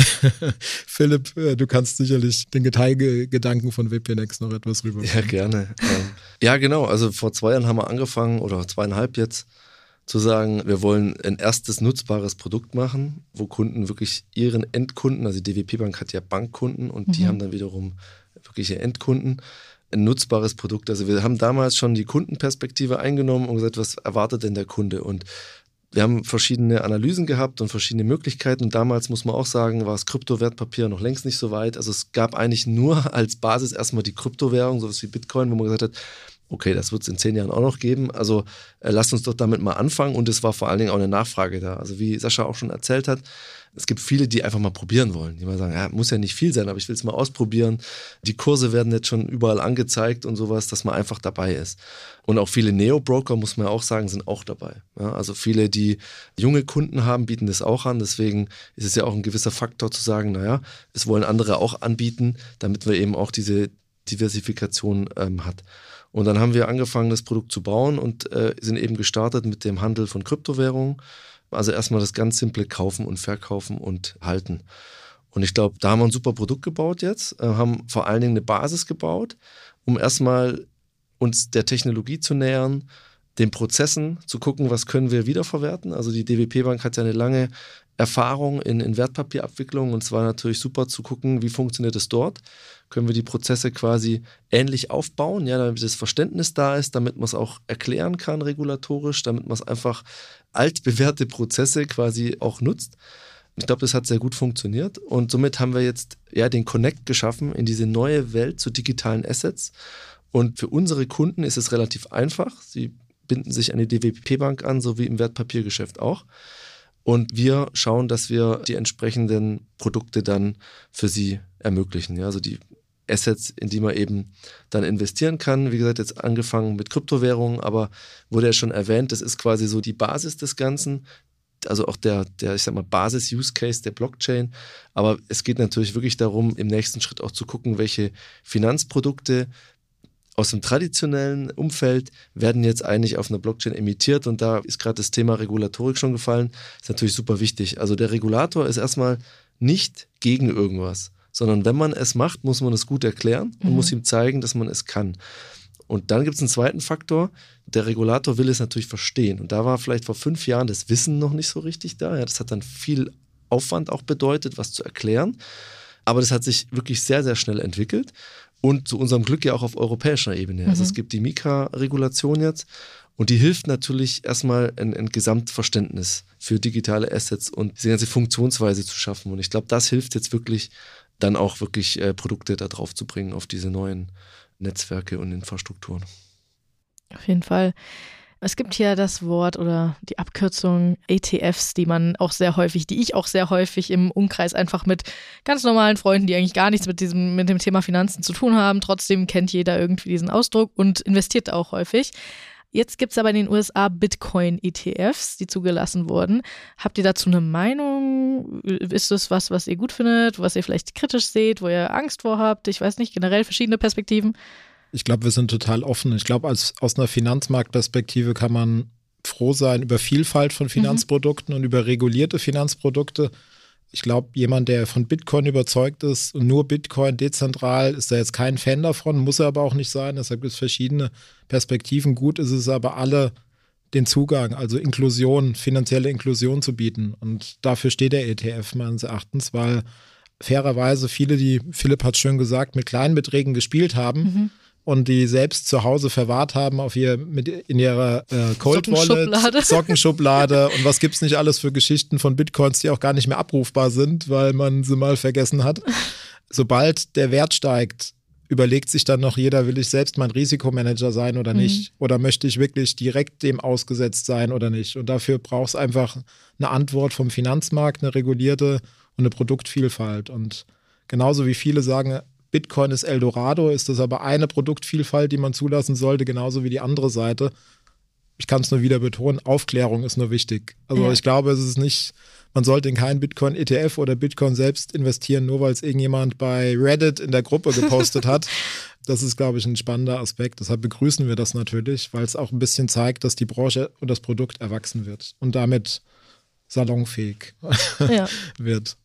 Philipp, du kannst sicherlich den Detailgedanken von WP Next noch etwas rüberbringen. Ja, gerne. Ja, genau. Also vor 2 Jahren haben wir angefangen, oder 2,5 jetzt, zu sagen, wir wollen ein erstes nutzbares Produkt machen, wo Kunden wirklich ihren Endkunden, also die DWP Bank hat ja Bankkunden und die haben dann wiederum wirkliche Endkunden, ein nutzbares Produkt. Also wir haben damals schon die Kundenperspektive eingenommen und gesagt, was erwartet denn der Kunde? Und wir haben verschiedene Analysen gehabt und verschiedene Möglichkeiten. Und damals, muss man auch sagen, war das Kryptowertpapier noch längst nicht so weit. Also es gab eigentlich nur als Basis erstmal die Kryptowährung, sowas wie Bitcoin, wo man gesagt hat, okay, das wird es in 10 Jahren auch noch geben. Also lasst uns doch damit mal anfangen. Und es war vor allen Dingen auch eine Nachfrage da. Also wie Sascha auch schon erzählt hat, es gibt viele, die einfach mal probieren wollen. Die mal sagen, ja, muss ja nicht viel sein, aber ich will es mal ausprobieren. Die Kurse werden jetzt schon überall angezeigt und sowas, dass man einfach dabei ist. Und auch viele Neo-Broker, muss man ja auch sagen, sind auch dabei. Ja, also viele, die junge Kunden haben, bieten das auch an. Deswegen ist es ja auch ein gewisser Faktor zu sagen, naja, es wollen andere auch anbieten, damit wir eben auch diese Diversifikation hat. Und dann haben wir angefangen, das Produkt zu bauen und sind eben gestartet mit dem Handel von Kryptowährungen. Also erstmal das ganz simple Kaufen und Verkaufen und Halten. Und ich glaube, da haben wir ein super Produkt gebaut jetzt, haben vor allen Dingen eine Basis gebaut, um erstmal uns der Technologie zu nähern, den Prozessen zu gucken, was können wir wiederverwerten. Also die DWP Bank hat ja eine lange Erfahrung in Wertpapierabwicklung und es war natürlich super zu gucken, wie funktioniert es dort. Können wir die Prozesse quasi ähnlich aufbauen, ja, damit das Verständnis da ist, damit man es auch erklären kann regulatorisch, damit man es einfach altbewährte Prozesse quasi auch nutzt. Ich glaube, das hat sehr gut funktioniert und somit haben wir jetzt ja den Connect geschaffen in diese neue Welt zu digitalen Assets und für unsere Kunden ist es relativ einfach. Sie binden sich an die DWP Bank an, so wie im Wertpapiergeschäft auch. Und wir schauen, dass wir die entsprechenden Produkte dann für sie ermöglichen. Ja, also die Assets, in die man eben dann investieren kann. Wie gesagt, jetzt angefangen mit Kryptowährungen, aber wurde ja schon erwähnt, das ist quasi so die Basis des Ganzen. Also auch der ich sag mal, Basis-Use-Case der Blockchain. Aber es geht natürlich wirklich darum, im nächsten Schritt auch zu gucken, welche Finanzprodukte aus dem traditionellen Umfeld werden jetzt eigentlich auf einer Blockchain emittiert und da ist gerade das Thema Regulatorik schon gefallen, ist natürlich super wichtig. Also der Regulator ist erstmal nicht gegen irgendwas, sondern wenn man es macht, muss man es gut erklären und muss ihm zeigen, dass man es kann. Und dann gibt es einen zweiten Faktor, der Regulator will es natürlich verstehen und da war vielleicht vor 5 Jahren das Wissen noch nicht so richtig da, ja, das hat dann viel Aufwand auch bedeutet, was zu erklären, aber das hat sich wirklich sehr, sehr schnell entwickelt. Und zu unserem Glück ja auch auf europäischer Ebene. Also es gibt die MiCA-Regulation jetzt und die hilft natürlich erstmal ein Gesamtverständnis für digitale Assets und diese ganze Funktionsweise zu schaffen. Und ich glaube, das hilft jetzt wirklich, dann auch wirklich Produkte da drauf zu bringen auf diese neuen Netzwerke und Infrastrukturen. Auf jeden Fall. Es gibt hier das Wort oder die Abkürzung ETFs, die ich auch sehr häufig im Umkreis einfach mit ganz normalen Freunden, die eigentlich gar nichts mit dem Thema Finanzen zu tun haben. Trotzdem kennt jeder irgendwie diesen Ausdruck und investiert auch häufig. Jetzt gibt es aber in den USA Bitcoin-ETFs, die zugelassen wurden. Habt ihr dazu eine Meinung? Ist das was ihr gut findet, was ihr vielleicht kritisch seht, wo ihr Angst vor habt? Ich weiß nicht, generell verschiedene Perspektiven. Ich glaube, wir sind total offen. Ich glaube, aus einer Finanzmarktperspektive kann man froh sein über Vielfalt von Finanzprodukten und über regulierte Finanzprodukte. Ich glaube, jemand, der von Bitcoin überzeugt ist und nur Bitcoin dezentral, ist da jetzt kein Fan davon, muss er aber auch nicht sein. Deshalb gibt es verschiedene Perspektiven. Gut ist es aber, alle den Zugang, also Inklusion, finanzielle Inklusion zu bieten. Und dafür steht der ETF meines Erachtens, weil fairerweise viele, die, Philipp hat schön gesagt, mit kleinen Beträgen gespielt haben und die selbst zu Hause verwahrt haben in ihrer Cold Wallet, Sockenschublade und was gibt's nicht alles für Geschichten von Bitcoins, die auch gar nicht mehr abrufbar sind, weil man sie mal vergessen hat. Sobald der Wert steigt, überlegt sich dann noch jeder, will ich selbst mein Risikomanager sein oder nicht? Oder möchte ich wirklich direkt dem ausgesetzt sein oder nicht? Und dafür braucht es einfach eine Antwort vom Finanzmarkt, eine regulierte und eine Produktvielfalt. Und genauso wie viele sagen, Bitcoin ist Eldorado, ist das aber eine Produktvielfalt, die man zulassen sollte, genauso wie die andere Seite. Ich kann es nur wieder betonen, Aufklärung ist nur wichtig. Also ich glaube, es ist nicht, man sollte in keinen Bitcoin-ETF oder Bitcoin selbst investieren, nur weil es irgendjemand bei Reddit in der Gruppe gepostet hat. Das ist, glaube ich, ein spannender Aspekt. Deshalb begrüßen wir das natürlich, weil es auch ein bisschen zeigt, dass die Branche und das Produkt erwachsen wird und damit salonfähig wird.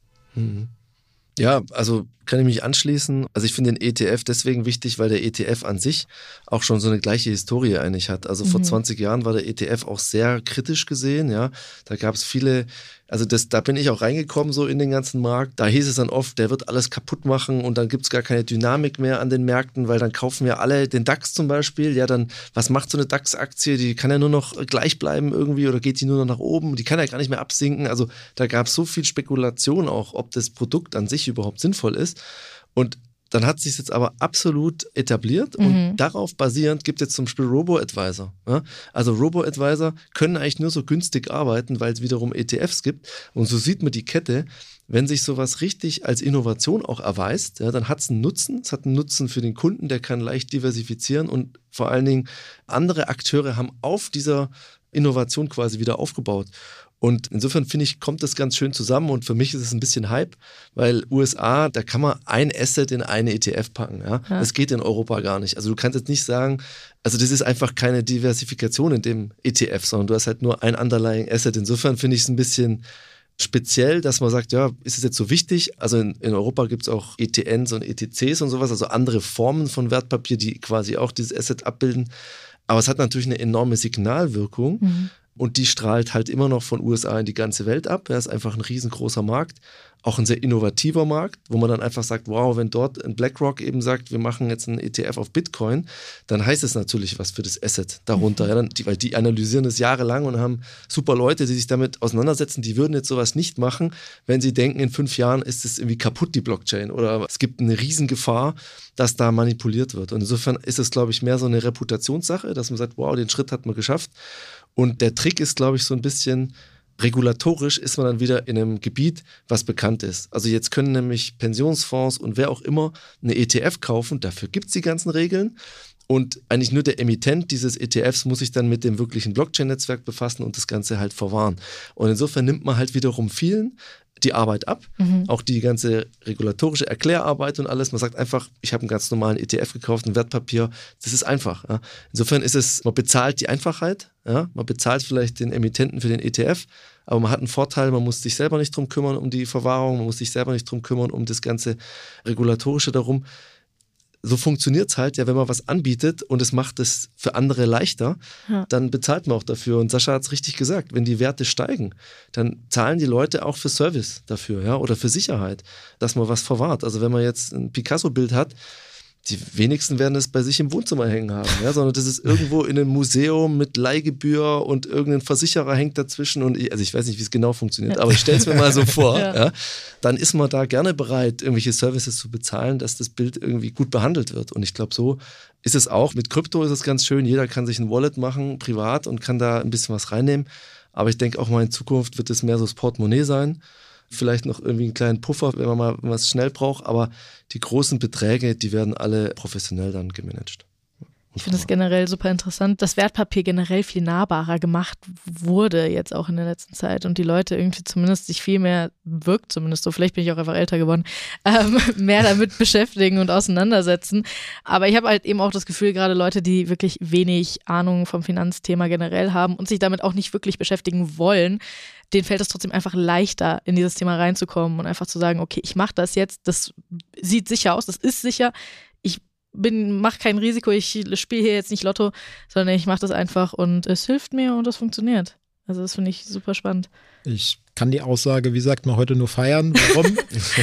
Ja, also kann ich mich anschließen. Also ich finde den ETF deswegen wichtig, weil der ETF an sich auch schon so eine gleiche Historie eigentlich hat. Also vor 20 Jahren war der ETF auch sehr kritisch gesehen, ja. Da gab es viele, also da bin ich auch reingekommen so in den ganzen Markt. Da hieß es dann oft, der wird alles kaputt machen und dann gibt es gar keine Dynamik mehr an den Märkten, weil dann kaufen ja alle den DAX zum Beispiel. Ja, dann, was macht so eine DAX-Aktie? Die kann ja nur noch gleich bleiben irgendwie oder geht die nur noch nach oben? Die kann ja gar nicht mehr absinken. Also da gab es so viel Spekulation auch, ob das Produkt an sich überhaupt sinnvoll ist. Und dann hat sich jetzt aber absolut etabliert und darauf basierend gibt es jetzt zum Beispiel Robo-Advisor. Ja? Also Robo-Advisor können eigentlich nur so günstig arbeiten, weil es wiederum ETFs gibt. Und so sieht man die Kette, wenn sich sowas richtig als Innovation auch erweist, ja, dann hat es einen Nutzen. Es hat einen Nutzen für den Kunden, der kann leicht diversifizieren und vor allen Dingen andere Akteure haben auf dieser Innovation quasi wieder aufgebaut. Und insofern finde ich, kommt das ganz schön zusammen und für mich ist es ein bisschen Hype, weil USA, da kann man ein Asset in eine ETF packen. Ja? Das geht in Europa gar nicht. Also du kannst jetzt nicht sagen, also das ist einfach keine Diversifikation in dem ETF, sondern du hast halt nur ein Underlying Asset. Insofern finde ich es ein bisschen speziell, dass man sagt, ja, ist es jetzt so wichtig? Also in Europa gibt es auch ETNs und ETCs und sowas, also andere Formen von Wertpapier, die quasi auch dieses Asset abbilden. Aber es hat natürlich eine enorme Signalwirkung. Und die strahlt halt immer noch von USA in die ganze Welt ab. Ja, ist einfach ein riesengroßer Markt, auch ein sehr innovativer Markt, wo man dann einfach sagt, wow, wenn dort ein BlackRock eben sagt, wir machen jetzt einen ETF auf Bitcoin, dann heißt es natürlich was für das Asset darunter. Ja, weil die analysieren das jahrelang und haben super Leute, die sich damit auseinandersetzen, die würden jetzt sowas nicht machen, wenn sie denken, in 5 Jahren ist es irgendwie kaputt, die Blockchain, oder es gibt eine Riesengefahr, dass da manipuliert wird. Und insofern ist es, glaube ich, mehr so eine Reputationssache, dass man sagt, wow, den Schritt hat man geschafft. Und der Trick ist, glaube ich, so ein bisschen, regulatorisch ist man dann wieder in einem Gebiet, was bekannt ist. Also jetzt können nämlich Pensionsfonds und wer auch immer eine ETF kaufen, dafür gibt es die ganzen Regeln. Und eigentlich nur der Emittent dieses ETFs muss sich dann mit dem wirklichen Blockchain-Netzwerk befassen und das Ganze halt verwahren. Und insofern nimmt man halt wiederum vielen die Arbeit ab, auch die ganze regulatorische Erklärarbeit und alles. Man sagt einfach, ich habe einen ganz normalen ETF gekauft, ein Wertpapier, das ist einfach. Ja. Insofern ist es, man bezahlt die Einfachheit, ja. Man bezahlt vielleicht den Emittenten für den ETF, aber man hat einen Vorteil, man muss sich selber nicht drum kümmern um die Verwahrung, man muss sich selber nicht drum kümmern um das ganze Regulatorische darum. So funktioniert es halt, ja, wenn man was anbietet und es macht es für andere leichter, dann bezahlt man auch dafür. Und Sascha hat es richtig gesagt, wenn die Werte steigen, dann zahlen die Leute auch für Service dafür, ja, oder für Sicherheit, dass man was verwahrt. Also wenn man jetzt ein Picasso-Bild hat, die wenigsten werden es bei sich im Wohnzimmer hängen haben, ja, sondern das ist irgendwo in einem Museum mit Leihgebühr und irgendein Versicherer hängt dazwischen und ich weiß nicht, wie es genau funktioniert, aber ich stelle es mir mal so vor, ja, dann ist man da gerne bereit, irgendwelche Services zu bezahlen, dass das Bild irgendwie gut behandelt wird. Und ich glaube, so ist es auch. Mit Krypto ist es ganz schön, jeder kann sich ein Wallet machen, privat, und kann da ein bisschen was reinnehmen. Aber ich denke auch mal in Zukunft wird es mehr so das Portemonnaie sein. Vielleicht noch irgendwie einen kleinen Puffer, wenn man mal was schnell braucht, aber die großen Beträge, die werden alle professionell dann gemanagt. Ich finde es generell super interessant, dass Wertpapier generell viel nahbarer gemacht wurde jetzt auch in der letzten Zeit und die Leute irgendwie zumindest sich viel mehr, wirkt zumindest so, vielleicht bin ich auch einfach älter geworden, mehr damit beschäftigen und auseinandersetzen. Aber ich habe halt eben auch das Gefühl, gerade Leute, die wirklich wenig Ahnung vom Finanzthema generell haben und sich damit auch nicht wirklich beschäftigen wollen, denen fällt es trotzdem einfach leichter, in dieses Thema reinzukommen und einfach zu sagen, okay, ich mache das jetzt, das sieht sicher aus, das ist sicher, ich mach kein Risiko, ich spiele hier jetzt nicht Lotto, sondern ich mache das einfach und es hilft mir und es funktioniert. Also das finde ich super spannend. Ich kann die Aussage, wie sagt man, heute nur feiern. Warum?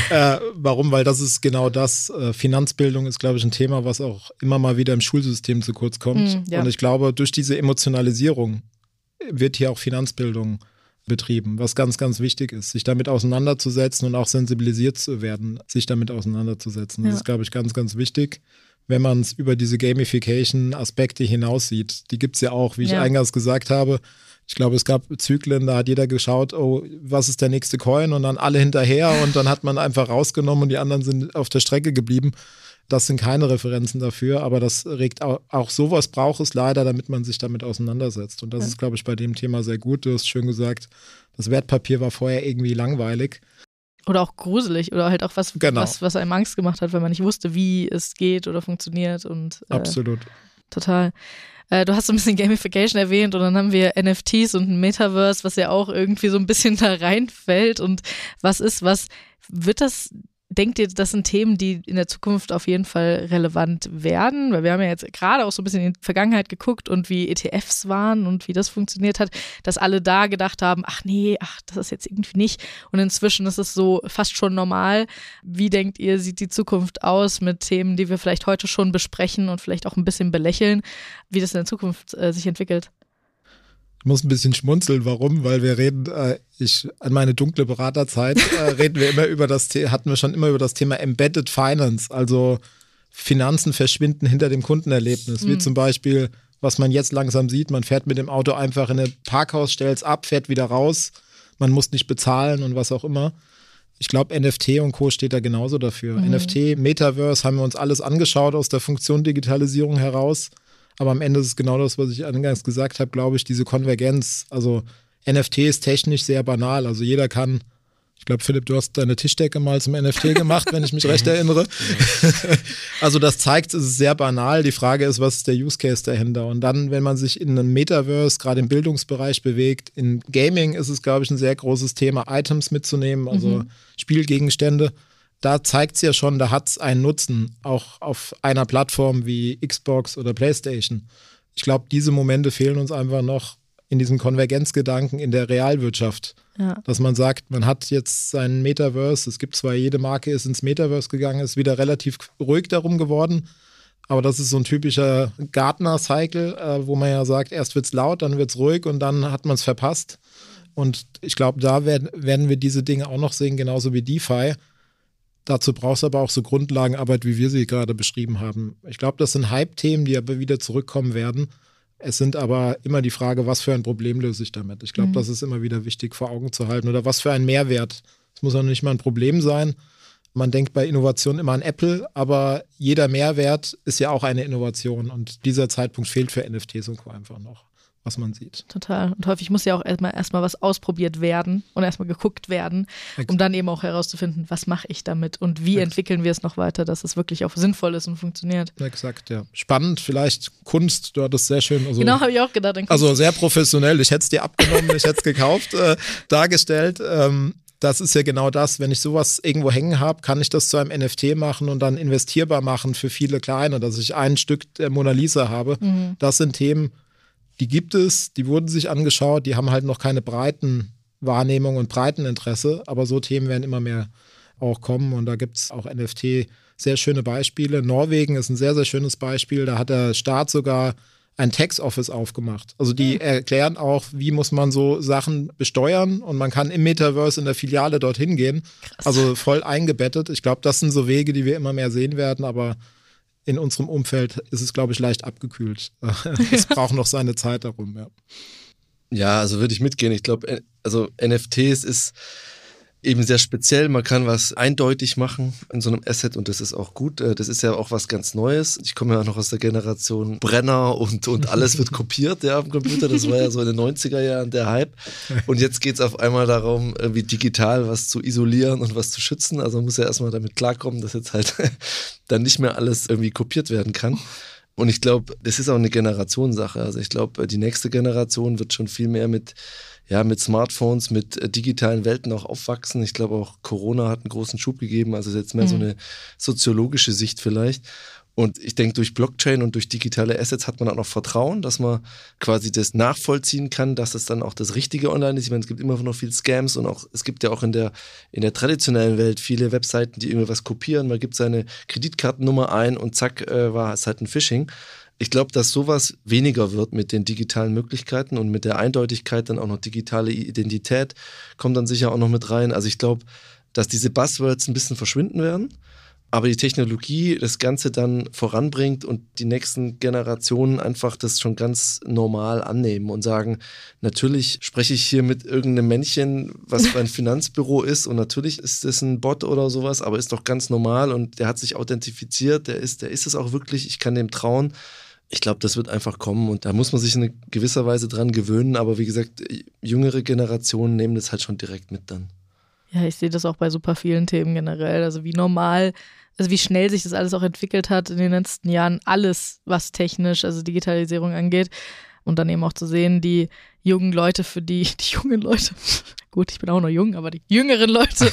Warum? Weil das ist genau das. Finanzbildung ist, glaube ich, ein Thema, was auch immer mal wieder im Schulsystem zu kurz kommt. Ja. Und ich glaube, durch diese Emotionalisierung wird hier auch Finanzbildung betrieben, was ganz, ganz wichtig ist, sich damit auseinanderzusetzen und auch sensibilisiert zu werden, sich damit auseinanderzusetzen. Das ist, glaube ich, ganz, ganz wichtig, wenn man es über diese Gamification-Aspekte hinaus sieht. Die gibt es ja auch, wie ich eingangs gesagt habe. Ich glaube, es gab Zyklen, da hat jeder geschaut, oh, was ist der nächste Coin? Und dann alle hinterher und dann hat man einfach rausgenommen und die anderen sind auf der Strecke geblieben. Das sind keine Referenzen dafür, aber das regt auch sowas braucht es leider, damit man sich damit auseinandersetzt. Und das ist, glaube ich, bei dem Thema sehr gut. Du hast schön gesagt, das Wertpapier war vorher irgendwie langweilig. Oder auch gruselig oder halt auch was einem Angst gemacht hat, weil man nicht wusste, wie es geht oder funktioniert. Und absolut. Total. Du hast so ein bisschen Gamification erwähnt und dann haben wir NFTs und ein Metaverse, was ja auch irgendwie so ein bisschen da reinfällt. Und was wird das, denkt ihr, das sind Themen, die in der Zukunft auf jeden Fall relevant werden? Weil wir haben ja jetzt gerade auch so ein bisschen in die Vergangenheit geguckt und wie ETFs waren und wie das funktioniert hat, dass alle da gedacht haben, das ist jetzt irgendwie nicht. Und inzwischen ist es so fast schon normal. Wie denkt ihr, sieht die Zukunft aus mit Themen, die wir vielleicht heute schon besprechen und vielleicht auch ein bisschen belächeln, wie das in der Zukunft sich entwickelt? Ich muss ein bisschen schmunzeln. Warum? Weil wir reden, an meine dunkle Beraterzeit hatten wir schon immer über das Thema Embedded Finance, also Finanzen verschwinden hinter dem Kundenerlebnis, wie zum Beispiel, was man jetzt langsam sieht, man fährt mit dem Auto einfach in ein Parkhaus, stellt es ab, fährt wieder raus, man muss nicht bezahlen und was auch immer. Ich glaube, NFT und Co. steht da genauso dafür. NFT, Metaverse, haben wir uns alles angeschaut aus der Funktion Digitalisierung heraus. Aber am Ende ist es genau das, was ich eingangs gesagt habe, glaube ich, diese Konvergenz. Also NFT ist technisch sehr banal. Also jeder kann, ich glaube, Philipp, du hast deine Tischdecke mal zum NFT gemacht, wenn ich mich recht erinnere. Also das zeigt, es ist sehr banal. Die Frage ist, was ist der Use Case dahinter? Und dann, wenn man sich in einem Metaverse, gerade im Bildungsbereich bewegt, in Gaming ist es, glaube ich, ein sehr großes Thema, Items mitzunehmen, also Spielgegenstände. Da zeigt es ja schon, da hat es einen Nutzen, auch auf einer Plattform wie Xbox oder PlayStation. Ich glaube, diese Momente fehlen uns einfach noch in diesem Konvergenzgedanken in der Realwirtschaft. Ja. Dass man sagt, man hat jetzt seinen Metaverse, es gibt zwar, jede Marke ist ins Metaverse gegangen, ist wieder relativ ruhig darum geworden, aber das ist so ein typischer Gartner-Cycle, wo man ja sagt, erst wird es laut, dann wird es ruhig und dann hat man es verpasst. Und ich glaube, da werden wir diese Dinge auch noch sehen, genauso wie DeFi. Dazu brauchst du aber auch so Grundlagenarbeit, wie wir sie gerade beschrieben haben. Ich glaube, das sind Hype-Themen, die aber wieder zurückkommen werden. Es sind aber immer die Frage, was für ein Problem löse ich damit? Ich glaube, das ist immer wieder wichtig vor Augen zu halten. Oder was für ein Mehrwert. Es muss auch nicht mal ein Problem sein. Man denkt bei Innovation immer an Apple, aber jeder Mehrwert ist ja auch eine Innovation. Und dieser Zeitpunkt fehlt für NFTs und Co. einfach noch, was man sieht. Total. Und häufig muss ja auch erstmal was ausprobiert werden und erstmal geguckt werden, um dann eben auch herauszufinden, was mache ich damit und wie entwickeln wir es noch weiter, dass es wirklich auch sinnvoll ist und funktioniert. Exakt, ja. Spannend, vielleicht Kunst, du hattest sehr schön. Also, genau, habe ich auch gedacht. Also sehr professionell, ich hätte es dir abgenommen, ich hätte es gekauft, dargestellt. Das ist ja genau das, wenn ich sowas irgendwo hängen habe, kann ich das zu einem NFT machen und dann investierbar machen für viele Kleine, dass ich ein Stück der Mona Lisa habe. Das sind Themen, die gibt es, die wurden sich angeschaut, die haben halt noch keine breiten Wahrnehmung und breiten Interesse, aber so Themen werden immer mehr auch kommen und da gibt es auch NFT sehr schöne Beispiele. Norwegen ist ein sehr, sehr schönes Beispiel, da hat der Staat sogar ein Tax Office aufgemacht. Also die erklären auch, wie muss man so Sachen besteuern und man kann im Metaverse in der Filiale dorthin gehen. Krass. Also voll eingebettet. Ich glaube, das sind so Wege, die wir immer mehr sehen werden, aber in unserem Umfeld ist es, glaube ich, leicht abgekühlt. Es braucht noch seine Zeit darum, ja. Ja, also würde ich mitgehen. Ich glaube, also NFTs ist eben sehr speziell. Man kann was eindeutig machen in so einem Asset und das ist auch gut. Das ist ja auch was ganz Neues. Ich komme ja auch noch aus der Generation Brenner und alles wird kopiert ja, am Computer. Das war ja so in den 90er Jahren der Hype. Und jetzt geht es auf einmal darum, irgendwie digital was zu isolieren und was zu schützen. Also man muss ja erstmal damit klarkommen, dass jetzt halt dann nicht mehr alles irgendwie kopiert werden kann. Und ich glaube, das ist auch eine Generationssache. Also ich glaube, die nächste Generation wird schon viel mehr mit Smartphones, mit digitalen Welten auch aufwachsen. Ich glaube auch Corona hat einen großen Schub gegeben, also jetzt mehr so eine soziologische Sicht vielleicht. Und ich denke, durch Blockchain und durch digitale Assets hat man auch noch Vertrauen, dass man quasi das nachvollziehen kann, dass es dann auch das Richtige online ist. Ich meine, es gibt immer noch viel Scams und auch es gibt ja auch in der traditionellen Welt viele Webseiten, die irgendwas kopieren. Man gibt seine Kreditkartennummer ein und zack, war es halt ein Phishing. Ich glaube, dass sowas weniger wird mit den digitalen Möglichkeiten und mit der Eindeutigkeit dann auch noch digitale Identität kommt dann sicher auch noch mit rein. Also ich glaube, dass diese Buzzwords ein bisschen verschwinden werden, aber die Technologie das Ganze dann voranbringt und die nächsten Generationen einfach das schon ganz normal annehmen und sagen, natürlich spreche ich hier mit irgendeinem Männchen, was beim Finanzbüro ist und natürlich ist das ein Bot oder sowas, aber ist doch ganz normal und der hat sich authentifiziert, der ist es auch wirklich, ich kann dem trauen. Ich glaube, das wird einfach kommen und da muss man sich in gewisser Weise dran gewöhnen, aber wie gesagt, jüngere Generationen nehmen das halt schon direkt mit dann. Ja, ich sehe das auch bei super vielen Themen generell. Also wie normal, also wie schnell sich das alles auch entwickelt hat in den letzten Jahren. Alles, was technisch, also Digitalisierung angeht. Und dann eben auch zu sehen, die jungen Leute, die jungen Leute, gut, ich bin auch noch jung, aber die jüngeren Leute,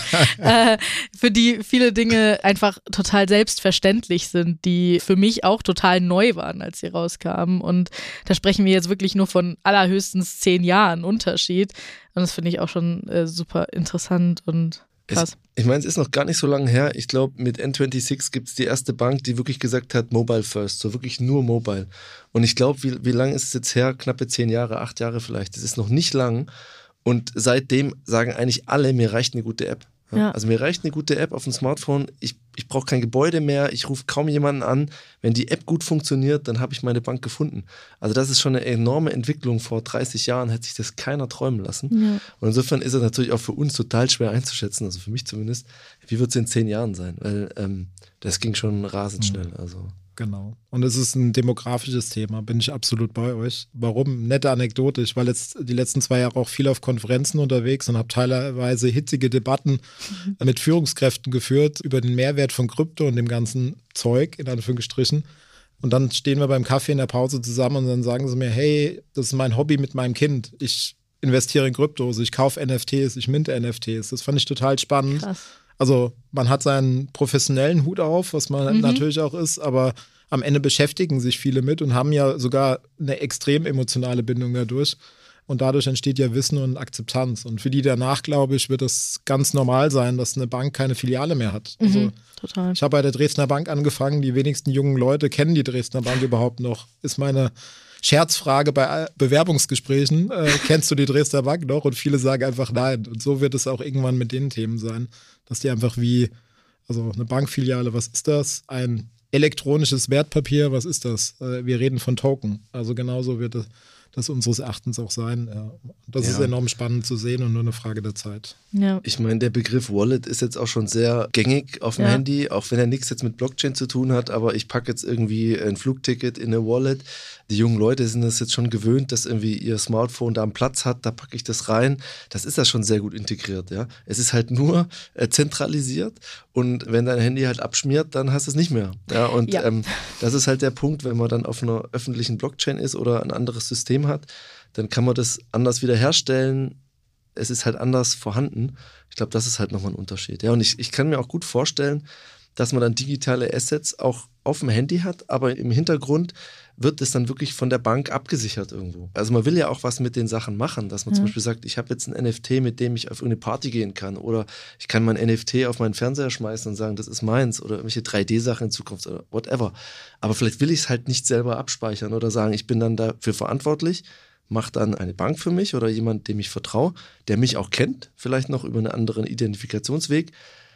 für die viele Dinge einfach total selbstverständlich sind, die für mich auch total neu waren, als sie rauskamen. Und da sprechen wir jetzt wirklich nur von allerhöchstens 10 Jahren Unterschied. Und das finde ich auch schon super interessant und krass. Ich meine, es ist noch gar nicht so lange her. Ich glaube, mit N26 gibt es die erste Bank, die wirklich gesagt hat, Mobile First, so wirklich nur Mobile. Und ich glaube, wie lange ist es jetzt her? Knappe 10 Jahre, 8 Jahre vielleicht. Das ist noch nicht lang. Und seitdem sagen eigentlich alle, mir reicht eine gute App. Ja. Also mir reicht eine gute App auf dem Smartphone. Ich brauche kein Gebäude mehr. Ich rufe kaum jemanden an. Wenn die App gut funktioniert, dann habe ich meine Bank gefunden. Also das ist schon eine enorme Entwicklung. Vor 30 Jahren hätte sich das keiner träumen lassen. Ja. Und insofern ist es natürlich auch für uns total schwer einzuschätzen, also für mich zumindest, wie wird es in 10 Jahren sein? Weil das ging schon rasend schnell. Also. Genau. Und es ist ein demografisches Thema, bin ich absolut bei euch. Warum? Nette Anekdote. Ich war jetzt die letzten 2 Jahre auch viel auf Konferenzen unterwegs und habe teilweise hitzige Debatten mit Führungskräften geführt über den Mehrwert von Krypto und dem ganzen Zeug, in Anführungsstrichen. Und dann stehen wir beim Kaffee in der Pause zusammen und dann sagen sie mir, hey, das ist mein Hobby mit meinem Kind. Ich investiere in Kryptos, ich kaufe NFTs, ich minte NFTs. Das fand ich total spannend. Krass. Also man hat seinen professionellen Hut auf, was man natürlich auch ist, aber am Ende beschäftigen sich viele mit und haben ja sogar eine extrem emotionale Bindung dadurch. Und dadurch entsteht ja Wissen und Akzeptanz. Und für die danach, glaube ich, wird es ganz normal sein, dass eine Bank keine Filiale mehr hat. Also, total. Ich habe bei der Dresdner Bank angefangen, die wenigsten jungen Leute kennen die Dresdner Bank überhaupt noch. Ist meine Scherzfrage bei Bewerbungsgesprächen, kennst du die Dresdner Bank noch? Und viele sagen einfach nein. Und so wird es auch irgendwann mit den Themen sein, dass die einfach also eine Bankfiliale, was ist das? Ein elektronisches Wertpapier, was ist das? Wir reden von Token. Also genauso wird das unseres Erachtens auch sein. Ja. Das ist enorm spannend zu sehen und nur eine Frage der Zeit. Ja. Ich meine, der Begriff Wallet ist jetzt auch schon sehr gängig auf dem Handy, auch wenn er nichts jetzt mit Blockchain zu tun hat, aber ich packe jetzt irgendwie ein Flugticket in eine Wallet. Die jungen Leute sind das jetzt schon gewöhnt, dass irgendwie ihr Smartphone da einen Platz hat, da packe ich das rein. Das ist ja schon sehr gut integriert. Ja. Es ist halt nur zentralisiert und wenn dein Handy halt abschmiert, dann hast du es nicht mehr. Ja. Und das ist halt der Punkt, wenn man dann auf einer öffentlichen Blockchain ist oder ein anderes System hat, dann kann man das anders wiederherstellen. Es ist halt anders vorhanden. Ich glaube, das ist halt nochmal ein Unterschied. Ja, und ich kann mir auch gut vorstellen, dass man dann digitale Assets auch auf dem Handy hat, aber im Hintergrund wird es dann wirklich von der Bank abgesichert irgendwo. Also man will ja auch was mit den Sachen machen, dass man zum Beispiel sagt, ich habe jetzt ein NFT, mit dem ich auf irgendeine Party gehen kann oder ich kann mein NFT auf meinen Fernseher schmeißen und sagen, das ist meins oder irgendwelche 3D-Sachen in Zukunft oder whatever. Aber vielleicht will ich es halt nicht selber abspeichern oder sagen, ich bin dann dafür verantwortlich, macht dann eine Bank für mich oder jemand, dem ich vertraue, der mich auch kennt, vielleicht noch über einen anderen Identifikationsweg.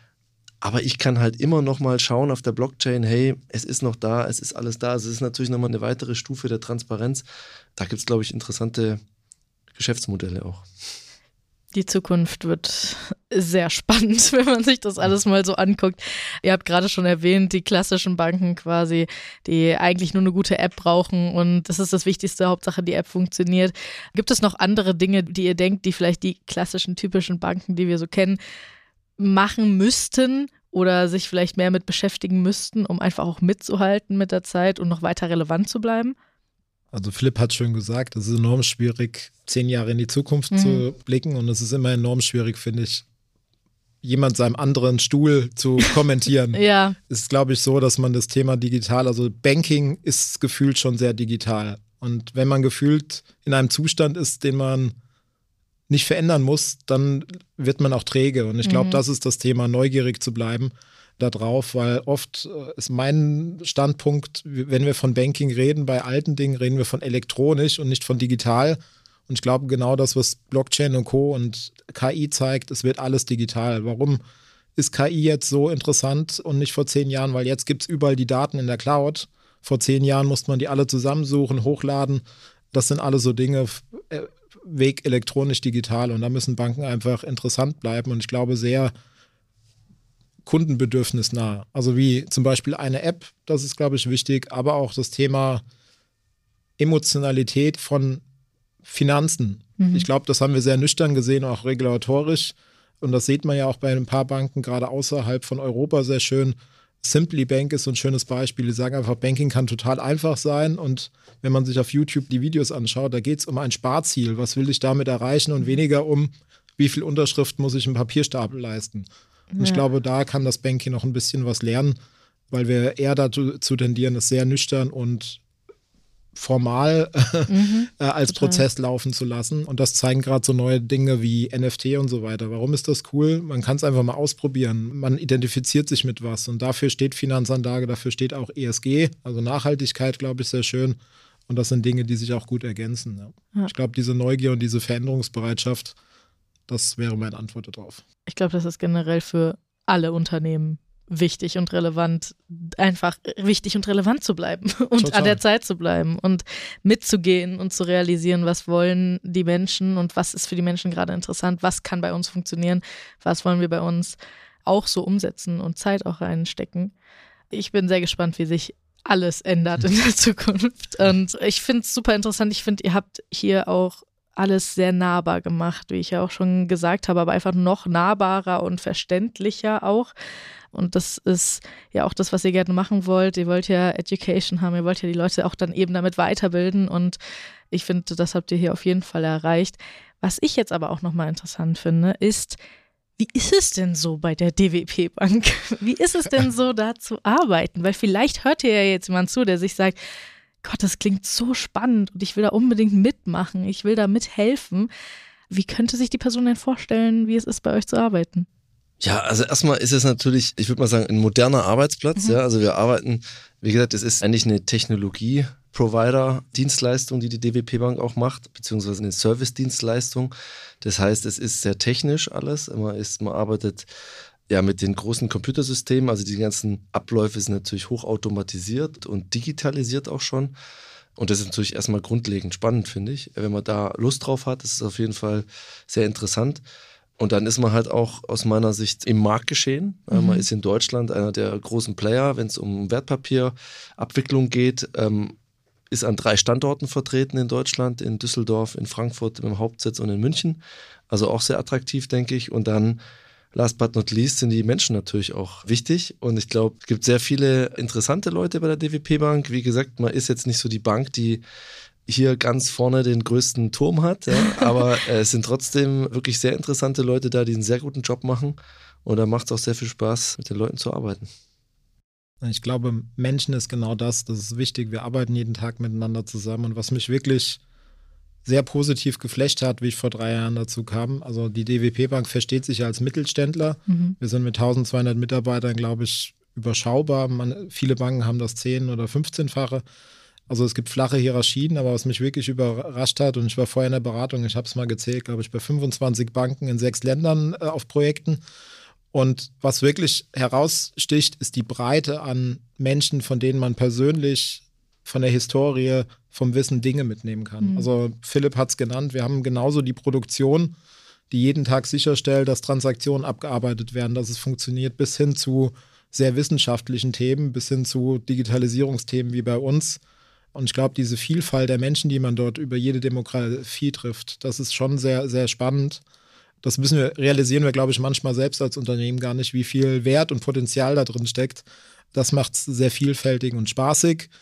Aber ich kann halt immer noch mal schauen auf der Blockchain, hey, es ist noch da, es ist alles da. Also es ist natürlich nochmal eine weitere Stufe der Transparenz. Da gibt es, glaube ich, interessante Geschäftsmodelle auch. Die Zukunft wird sehr spannend, wenn man sich das alles mal so anguckt. Ihr habt gerade schon erwähnt, die klassischen Banken quasi, die eigentlich nur eine gute App brauchen und das ist das Wichtigste, Hauptsache die App funktioniert. Gibt es noch andere Dinge, die ihr denkt, die vielleicht die klassischen, typischen Banken, die wir so kennen, machen müssten oder sich vielleicht mehr mit beschäftigen müssten, um einfach auch mitzuhalten mit der Zeit und noch weiter relevant zu bleiben? Also Philipp hat schon gesagt, es ist enorm schwierig, 10 Jahre in die Zukunft zu blicken und es ist immer enorm schwierig, finde ich, jemand seinem anderen Stuhl zu kommentieren. Ja. Es ist, glaube ich, so, dass man das Thema digital, also Banking ist gefühlt schon sehr digital. Und wenn man gefühlt in einem Zustand ist, den man nicht verändern muss, dann wird man auch träge. Und ich glaube, das ist das Thema, neugierig zu bleiben da drauf, weil oft ist mein Standpunkt, wenn wir von Banking reden, bei alten Dingen reden wir von elektronisch und nicht von digital. Und ich glaube, genau das, was Blockchain und Co. und KI zeigt, es wird alles digital. Warum ist KI jetzt so interessant und nicht vor 10 Jahren? Weil jetzt gibt es überall die Daten in der Cloud. Vor 10 Jahren musste man die alle zusammensuchen, hochladen. Das sind alles so Dinge, Weg elektronisch, digital. Und da müssen Banken einfach interessant bleiben. Und ich glaube, sehr kundenbedürfnisnah. Also wie zum Beispiel eine App, das ist, glaube ich, wichtig. Aber auch das Thema Emotionalität von Finanzen. Ich glaube, das haben wir sehr nüchtern gesehen, auch regulatorisch. Und das sieht man ja auch bei ein paar Banken, gerade außerhalb von Europa, sehr schön. Simply Bank ist so ein schönes Beispiel. Die sagen einfach, Banking kann total einfach sein. Und wenn man sich auf YouTube die Videos anschaut, da geht es um ein Sparziel. Was will ich damit erreichen? Und weniger um, wie viel Unterschrift muss ich im Papierstapel leisten. Und ich glaube, da kann das Banking noch ein bisschen was lernen, weil wir eher dazu tendieren, es sehr nüchtern und formal als Prozess laufen zu lassen. Und das zeigen gerade so neue Dinge wie NFT und so weiter. Warum ist das cool? Man kann es einfach mal ausprobieren. Man identifiziert sich mit was. Und dafür steht Finanzanlage, dafür steht auch ESG, also Nachhaltigkeit, glaube ich, sehr schön. Und das sind Dinge, die sich auch gut ergänzen. Ja. Ich glaube, diese Neugier und diese Veränderungsbereitschaft, das wäre meine Antwort darauf. Ich glaube, das ist generell für alle Unternehmen wichtig und relevant, einfach wichtig und relevant zu bleiben und Total. an der Zeit zu bleiben und mitzugehen und zu realisieren, was wollen die Menschen und was ist für die Menschen gerade interessant, was kann bei uns funktionieren, was wollen wir bei uns auch so umsetzen und Zeit auch reinstecken. Ich bin sehr gespannt, wie sich alles ändert in der Zukunft und ich finde es super interessant. Ich finde, ihr habt hier auch alles sehr nahbar gemacht, wie ich ja auch schon gesagt habe, aber einfach noch nahbarer und verständlicher auch. Und das ist ja auch das, was ihr gerne machen wollt. Ihr wollt ja Education haben, ihr wollt ja die Leute auch dann eben damit weiterbilden und ich finde, das habt ihr hier auf jeden Fall erreicht. Was ich jetzt aber auch nochmal interessant finde, ist, wie ist es denn so bei der DWP Bank? Wie ist es denn so, da zu arbeiten? Weil vielleicht hört ihr ja jetzt jemand zu, der sich sagt, Gott, das klingt so spannend und ich will da unbedingt mitmachen, ich will da mithelfen. Wie könnte sich die Person denn vorstellen, wie es ist, bei euch zu arbeiten? Ja, also erstmal ist es natürlich, ich würde mal sagen, ein moderner Arbeitsplatz. Ja, also wir arbeiten, wie gesagt, es ist eigentlich eine Technologie-Provider-Dienstleistung, die DWP Bank auch macht, beziehungsweise eine Service-Dienstleistung. Das heißt, es ist sehr technisch alles. Man arbeitet ja mit den großen Computersystemen, also die ganzen Abläufe sind natürlich hochautomatisiert und digitalisiert auch schon. Und das ist natürlich erstmal grundlegend spannend, finde ich. Wenn man da Lust drauf hat, ist es auf jeden Fall sehr interessant. Und dann ist man halt auch aus meiner Sicht im Marktgeschehen. Man ist in Deutschland einer der großen Player, wenn es um Wertpapierabwicklung geht, ist an 3 Standorten vertreten in Deutschland, in Düsseldorf, in Frankfurt im Hauptsitz und in München. Also auch sehr attraktiv, denke ich. Und dann, last but not least, sind die Menschen natürlich auch wichtig. Und ich glaube, es gibt sehr viele interessante Leute bei der DWP Bank. Wie gesagt, man ist jetzt nicht so die Bank, die hier ganz vorne den größten Turm hat, ja, aber es sind trotzdem wirklich sehr interessante Leute da, die einen sehr guten Job machen und da macht es auch sehr viel Spaß, mit den Leuten zu arbeiten. Ich glaube, Menschen ist genau das ist wichtig. Wir arbeiten jeden Tag miteinander zusammen und was mich wirklich sehr positiv geflasht hat, wie ich vor 3 Jahren dazu kam, also die DWP Bank versteht sich als Mittelständler. Wir sind mit 1200 Mitarbeitern, glaube ich, überschaubar. Viele Banken haben das 10- oder 15-fache. Also es gibt flache Hierarchien, aber was mich wirklich überrascht hat, und ich war vorher in der Beratung, ich habe es mal gezählt, glaube ich, bei 25 Banken in 6 Ländern auf Projekten. Und was wirklich heraussticht, ist die Breite an Menschen, von denen man persönlich von der Historie, vom Wissen Dinge mitnehmen kann. Also Philipp hat es genannt, wir haben genauso die Produktion, die jeden Tag sicherstellt, dass Transaktionen abgearbeitet werden, dass es funktioniert, bis hin zu sehr wissenschaftlichen Themen, bis hin zu Digitalisierungsthemen wie bei uns. Und ich glaube, diese Vielfalt der Menschen, die man dort über jede Demografie trifft, das ist schon sehr, sehr spannend. Das realisieren wir, glaube ich, manchmal selbst als Unternehmen gar nicht, wie viel Wert und Potenzial da drin steckt. Das macht es sehr vielfältig und spaßig.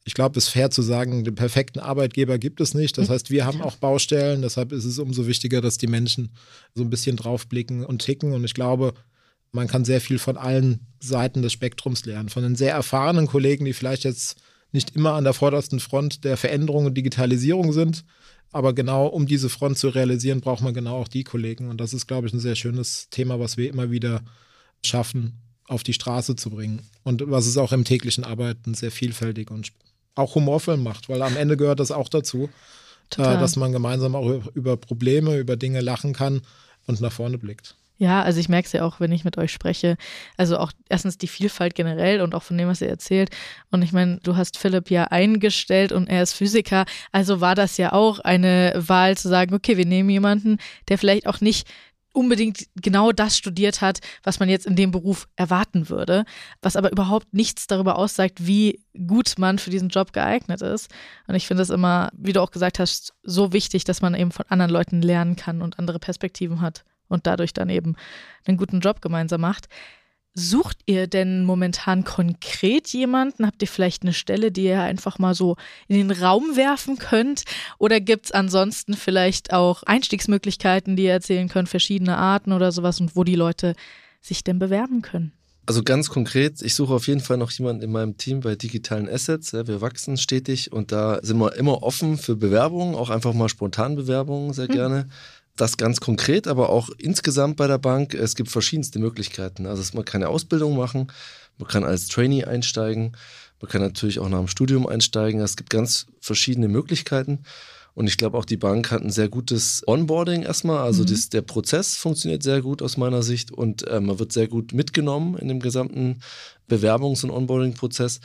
Ich glaube, es ist fair zu sagen, den perfekten Arbeitgeber gibt es nicht. Das heißt, wir haben auch Baustellen. Deshalb ist es umso wichtiger, dass die Menschen so ein bisschen draufblicken und ticken. Und ich glaube, man kann sehr viel von allen Seiten des Spektrums lernen. Von den sehr erfahrenen Kollegen, die vielleicht jetzt nicht immer an der vordersten Front der Veränderung und Digitalisierung sind. Aber genau um diese Front zu realisieren, braucht man genau auch die Kollegen. Und das ist, glaube ich, ein sehr schönes Thema, was wir immer wieder schaffen, auf die Straße zu bringen. Und was es auch im täglichen Arbeiten sehr vielfältig und auch humorvoll macht. Weil am Ende gehört das auch dazu, dass man gemeinsam auch über Probleme, über Dinge lachen kann und nach vorne blickt. Ja, also ich merke es ja auch, wenn ich mit euch spreche. Also auch erstens die Vielfalt generell und auch von dem, was ihr erzählt. Und ich meine, du hast Philipp ja eingestellt und er ist Physiker. Also war das ja auch eine Wahl zu sagen, okay, wir nehmen jemanden, der vielleicht auch nicht unbedingt genau das studiert hat, was man jetzt in dem Beruf erwarten würde, was aber überhaupt nichts darüber aussagt, wie gut man für diesen Job geeignet ist. Und ich finde es immer, wie du auch gesagt hast, so wichtig, dass man eben von anderen Leuten lernen kann und andere Perspektiven hat und dadurch dann eben einen guten Job gemeinsam macht. Sucht ihr denn momentan konkret jemanden? Habt ihr vielleicht eine Stelle, die ihr einfach mal so in den Raum werfen könnt? Oder gibt es ansonsten vielleicht auch Einstiegsmöglichkeiten, die ihr erzählen könnt, verschiedene Arten oder sowas und wo die Leute sich denn bewerben können? Also ganz konkret, ich suche auf jeden Fall noch jemanden in meinem Team bei digitalen Assets. Ja, wir wachsen stetig und da sind wir immer offen für Bewerbungen, auch einfach mal spontan Bewerbungen sehr gerne. Das ganz konkret, aber auch insgesamt bei der Bank. Es gibt verschiedenste Möglichkeiten. Also man kann eine Ausbildung machen, man kann als Trainee einsteigen, man kann natürlich auch nach dem Studium einsteigen. Es gibt ganz verschiedene Möglichkeiten. Und ich glaube auch die Bank hat ein sehr gutes Onboarding erstmal. Also der Prozess funktioniert sehr gut aus meiner Sicht und man wird sehr gut mitgenommen in dem gesamten Bewerbungs- und Onboarding-Prozess.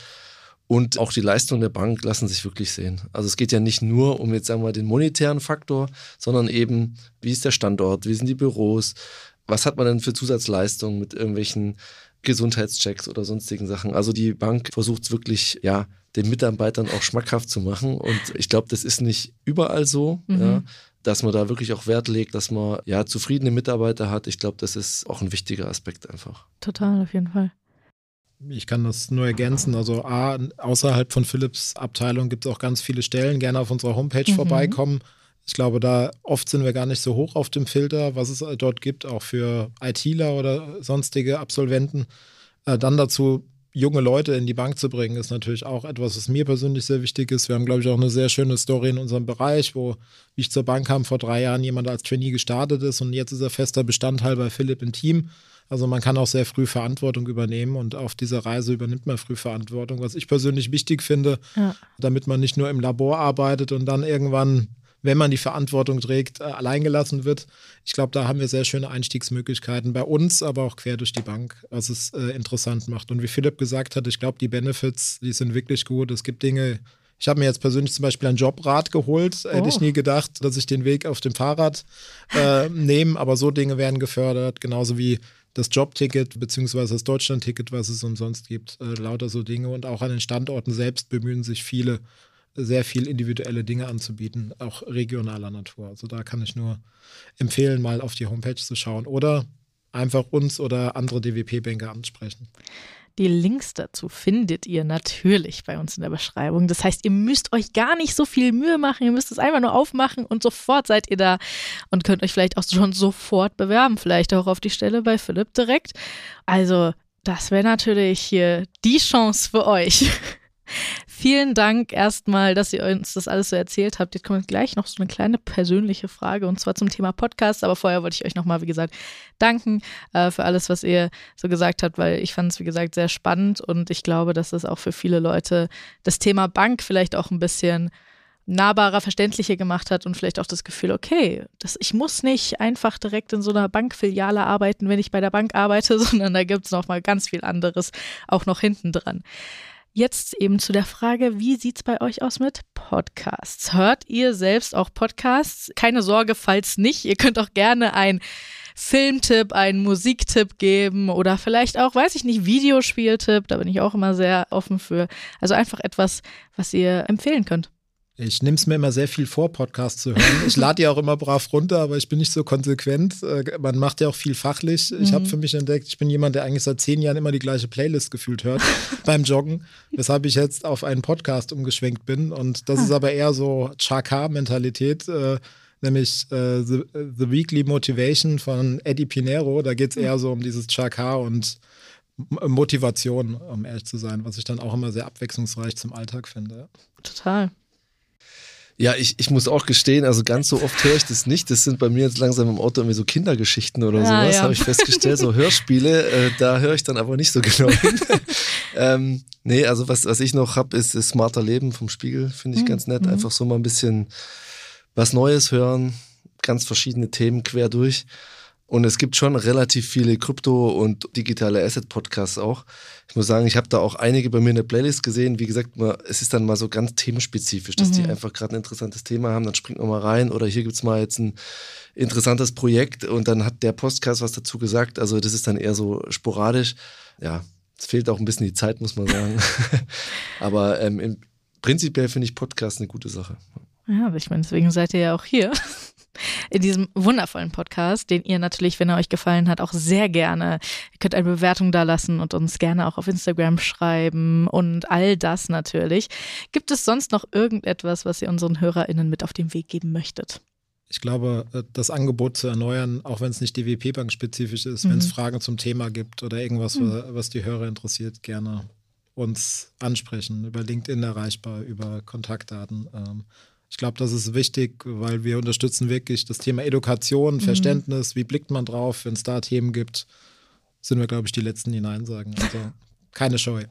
Und auch die Leistungen der Bank lassen sich wirklich sehen. Also es geht ja nicht nur um jetzt sagen wir mal den monetären Faktor, sondern eben, wie ist der Standort, wie sind die Büros, was hat man denn für Zusatzleistungen mit irgendwelchen Gesundheitschecks oder sonstigen Sachen. Also die Bank versucht es wirklich, ja, den Mitarbeitern auch schmackhaft zu machen. Und ich glaube, das ist nicht überall so, ja, dass man da wirklich auch Wert legt, dass man ja zufriedene Mitarbeiter hat. Ich glaube, das ist auch ein wichtiger Aspekt einfach. Total, auf jeden Fall. Ich kann das nur ergänzen. Also außerhalb von Philipps Abteilung gibt es auch ganz viele Stellen. Gerne auf unserer Homepage vorbeikommen. Ich glaube, da oft sind wir gar nicht so hoch auf dem Filter, was es dort gibt, auch für ITler oder sonstige Absolventen. Dann dazu junge Leute in die Bank zu bringen, ist natürlich auch etwas, was mir persönlich sehr wichtig ist. Wir haben, glaube ich, auch eine sehr schöne Story in unserem Bereich, wie ich zur Bank kam, vor 3 Jahren jemand als Trainee gestartet ist und jetzt ist er fester Bestandteil bei Philipp im Team. Also man kann auch sehr früh Verantwortung übernehmen und auf dieser Reise übernimmt man früh Verantwortung, was ich persönlich wichtig finde, damit man nicht nur im Labor arbeitet und dann irgendwann, wenn man die Verantwortung trägt, alleingelassen wird. Ich glaube, da haben wir sehr schöne Einstiegsmöglichkeiten bei uns, aber auch quer durch die Bank, was es interessant macht. Und wie Philipp gesagt hat, ich glaube, die Benefits, die sind wirklich gut. Es gibt Dinge, ich habe mir jetzt persönlich zum Beispiel ein Jobrad geholt. Hätte ich nie gedacht, dass ich den Weg auf dem Fahrrad nehme, aber so Dinge werden gefördert, genauso wie das Jobticket bzw. das Deutschlandticket, was es umsonst gibt, lauter so Dinge. Und auch an den Standorten selbst bemühen sich viele, sehr viel individuelle Dinge anzubieten, auch regionaler Natur. Also da kann ich nur empfehlen, mal auf die Homepage zu schauen oder einfach uns oder andere DWP-Banker ansprechen. Die Links dazu findet ihr natürlich bei uns in der Beschreibung. Das heißt, ihr müsst euch gar nicht so viel Mühe machen. Ihr müsst es einfach nur aufmachen und sofort seid ihr da und könnt euch vielleicht auch schon sofort bewerben. Vielleicht auch auf die Stelle bei Philipp direkt. Also das wäre natürlich hier die Chance für euch. Vielen Dank erstmal, dass ihr uns das alles so erzählt habt. Jetzt kommt gleich noch so eine kleine persönliche Frage und zwar zum Thema Podcast. Aber vorher wollte ich euch nochmal, wie gesagt, danken für alles, was ihr so gesagt habt, weil ich fand es, wie gesagt, sehr spannend und ich glaube, dass es auch für viele Leute das Thema Bank vielleicht auch ein bisschen nahbarer, verständlicher gemacht hat und vielleicht auch das Gefühl, okay, ich muss nicht einfach direkt in so einer Bankfiliale arbeiten, wenn ich bei der Bank arbeite, sondern da gibt es noch mal ganz viel anderes auch noch hinten dran. Jetzt eben zu der Frage, wie sieht's bei euch aus mit Podcasts? Hört ihr selbst auch Podcasts? Keine Sorge, falls nicht. Ihr könnt auch gerne einen Filmtipp, einen Musiktipp geben oder vielleicht auch, weiß ich nicht, Videospieltipp. Da bin ich auch immer sehr offen für. Also einfach etwas, was ihr empfehlen könnt. Ich nehme es mir immer sehr viel vor, Podcasts zu hören. Ich lade die auch immer brav runter, aber ich bin nicht so konsequent. Man macht ja auch viel fachlich. Ich habe für mich entdeckt, ich bin jemand, der eigentlich seit 10 Jahren immer die gleiche Playlist gefühlt hört beim Joggen, weshalb ich jetzt auf einen Podcast umgeschwenkt bin. Und das ist aber eher so Chaka-Mentalität, nämlich The Weekly Motivation von Eddie Pinero. Da geht es eher so um dieses Chaka und Motivation, um ehrlich zu sein, was ich dann auch immer sehr abwechslungsreich zum Alltag finde. Total. Ja, ich muss auch gestehen, also ganz so oft höre ich das nicht. Das sind bei mir jetzt langsam im Auto irgendwie so Kindergeschichten oder sowas, habe ich festgestellt. So Hörspiele, da höre ich dann aber nicht so genau hin. Nee, also was ich noch habe, ist Smarter Leben vom Spiegel, finde ich ganz nett. Einfach so mal ein bisschen was Neues hören, ganz verschiedene Themen quer durch. Und es gibt schon relativ viele Krypto- und digitale Asset-Podcasts auch. Ich muss sagen, ich habe da auch einige bei mir in der Playlist gesehen. Wie gesagt, es ist dann mal so ganz themenspezifisch, dass die einfach gerade ein interessantes Thema haben. Dann springt man mal rein oder hier gibt's mal jetzt ein interessantes Projekt und dann hat der Podcast was dazu gesagt. Also das ist dann eher so sporadisch. Ja, es fehlt auch ein bisschen die Zeit, muss man sagen. Aber prinzipiell finde ich Podcast eine gute Sache. Ja, aber ich meine, deswegen seid ihr ja auch hier. In diesem wundervollen Podcast, den ihr natürlich, wenn er euch gefallen hat, auch sehr gerne, ihr könnt eine Bewertung da lassen und uns gerne auch auf Instagram schreiben und all das natürlich. Gibt es sonst noch irgendetwas, was ihr unseren HörerInnen mit auf den Weg geben möchtet? Ich glaube, das Angebot zu erneuern, auch wenn es nicht DWP-Bank-spezifisch ist, wenn es Fragen zum Thema gibt oder irgendwas, was die Hörer interessiert, gerne uns ansprechen, über LinkedIn erreichbar, über Kontaktdaten. Ich glaube, das ist wichtig, weil wir unterstützen wirklich das Thema Education, Verständnis, wie blickt man drauf, wenn es da Themen gibt, sind wir, glaube ich, die Letzten, die Nein sagen. Also keine Scheu.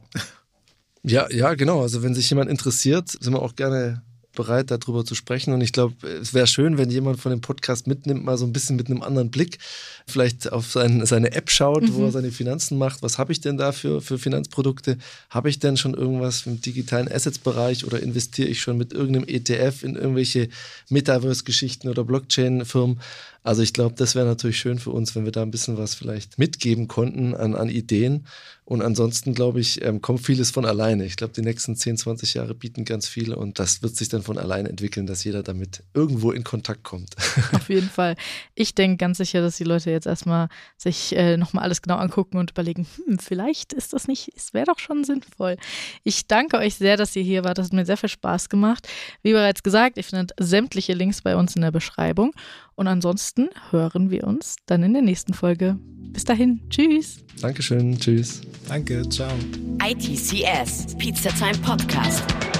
Ja, genau. Also wenn sich jemand interessiert, sind wir auch gerne bereit, darüber zu sprechen. Und ich glaube, es wäre schön, wenn jemand von dem Podcast mitnimmt, mal so ein bisschen mit einem anderen Blick, vielleicht auf seine App schaut, wo er seine Finanzen macht. Was habe ich denn da für Finanzprodukte? Habe ich denn schon irgendwas im digitalen Assets-Bereich oder investiere ich schon mit irgendeinem ETF in irgendwelche Metaverse-Geschichten oder Blockchain-Firmen? Also ich glaube, das wäre natürlich schön für uns, wenn wir da ein bisschen was vielleicht mitgeben konnten an Ideen. Und ansonsten, glaube ich, kommt vieles von alleine. Ich glaube, die nächsten 10, 20 Jahre bieten ganz viel und das wird sich dann von alleine entwickeln, dass jeder damit irgendwo in Kontakt kommt. Auf jeden Fall. Ich denke ganz sicher, dass die Leute jetzt erstmal sich nochmal alles genau angucken und überlegen, vielleicht ist das nicht, es wäre doch schon sinnvoll. Ich danke euch sehr, dass ihr hier wart. Das hat mir sehr viel Spaß gemacht. Wie bereits gesagt, ihr findet sämtliche Links bei uns in der Beschreibung. Und ansonsten hören wir uns dann in der nächsten Folge. Bis dahin. Tschüss. Dankeschön. Tschüss. Danke. Ciao. ITCS Pizza Time Podcast.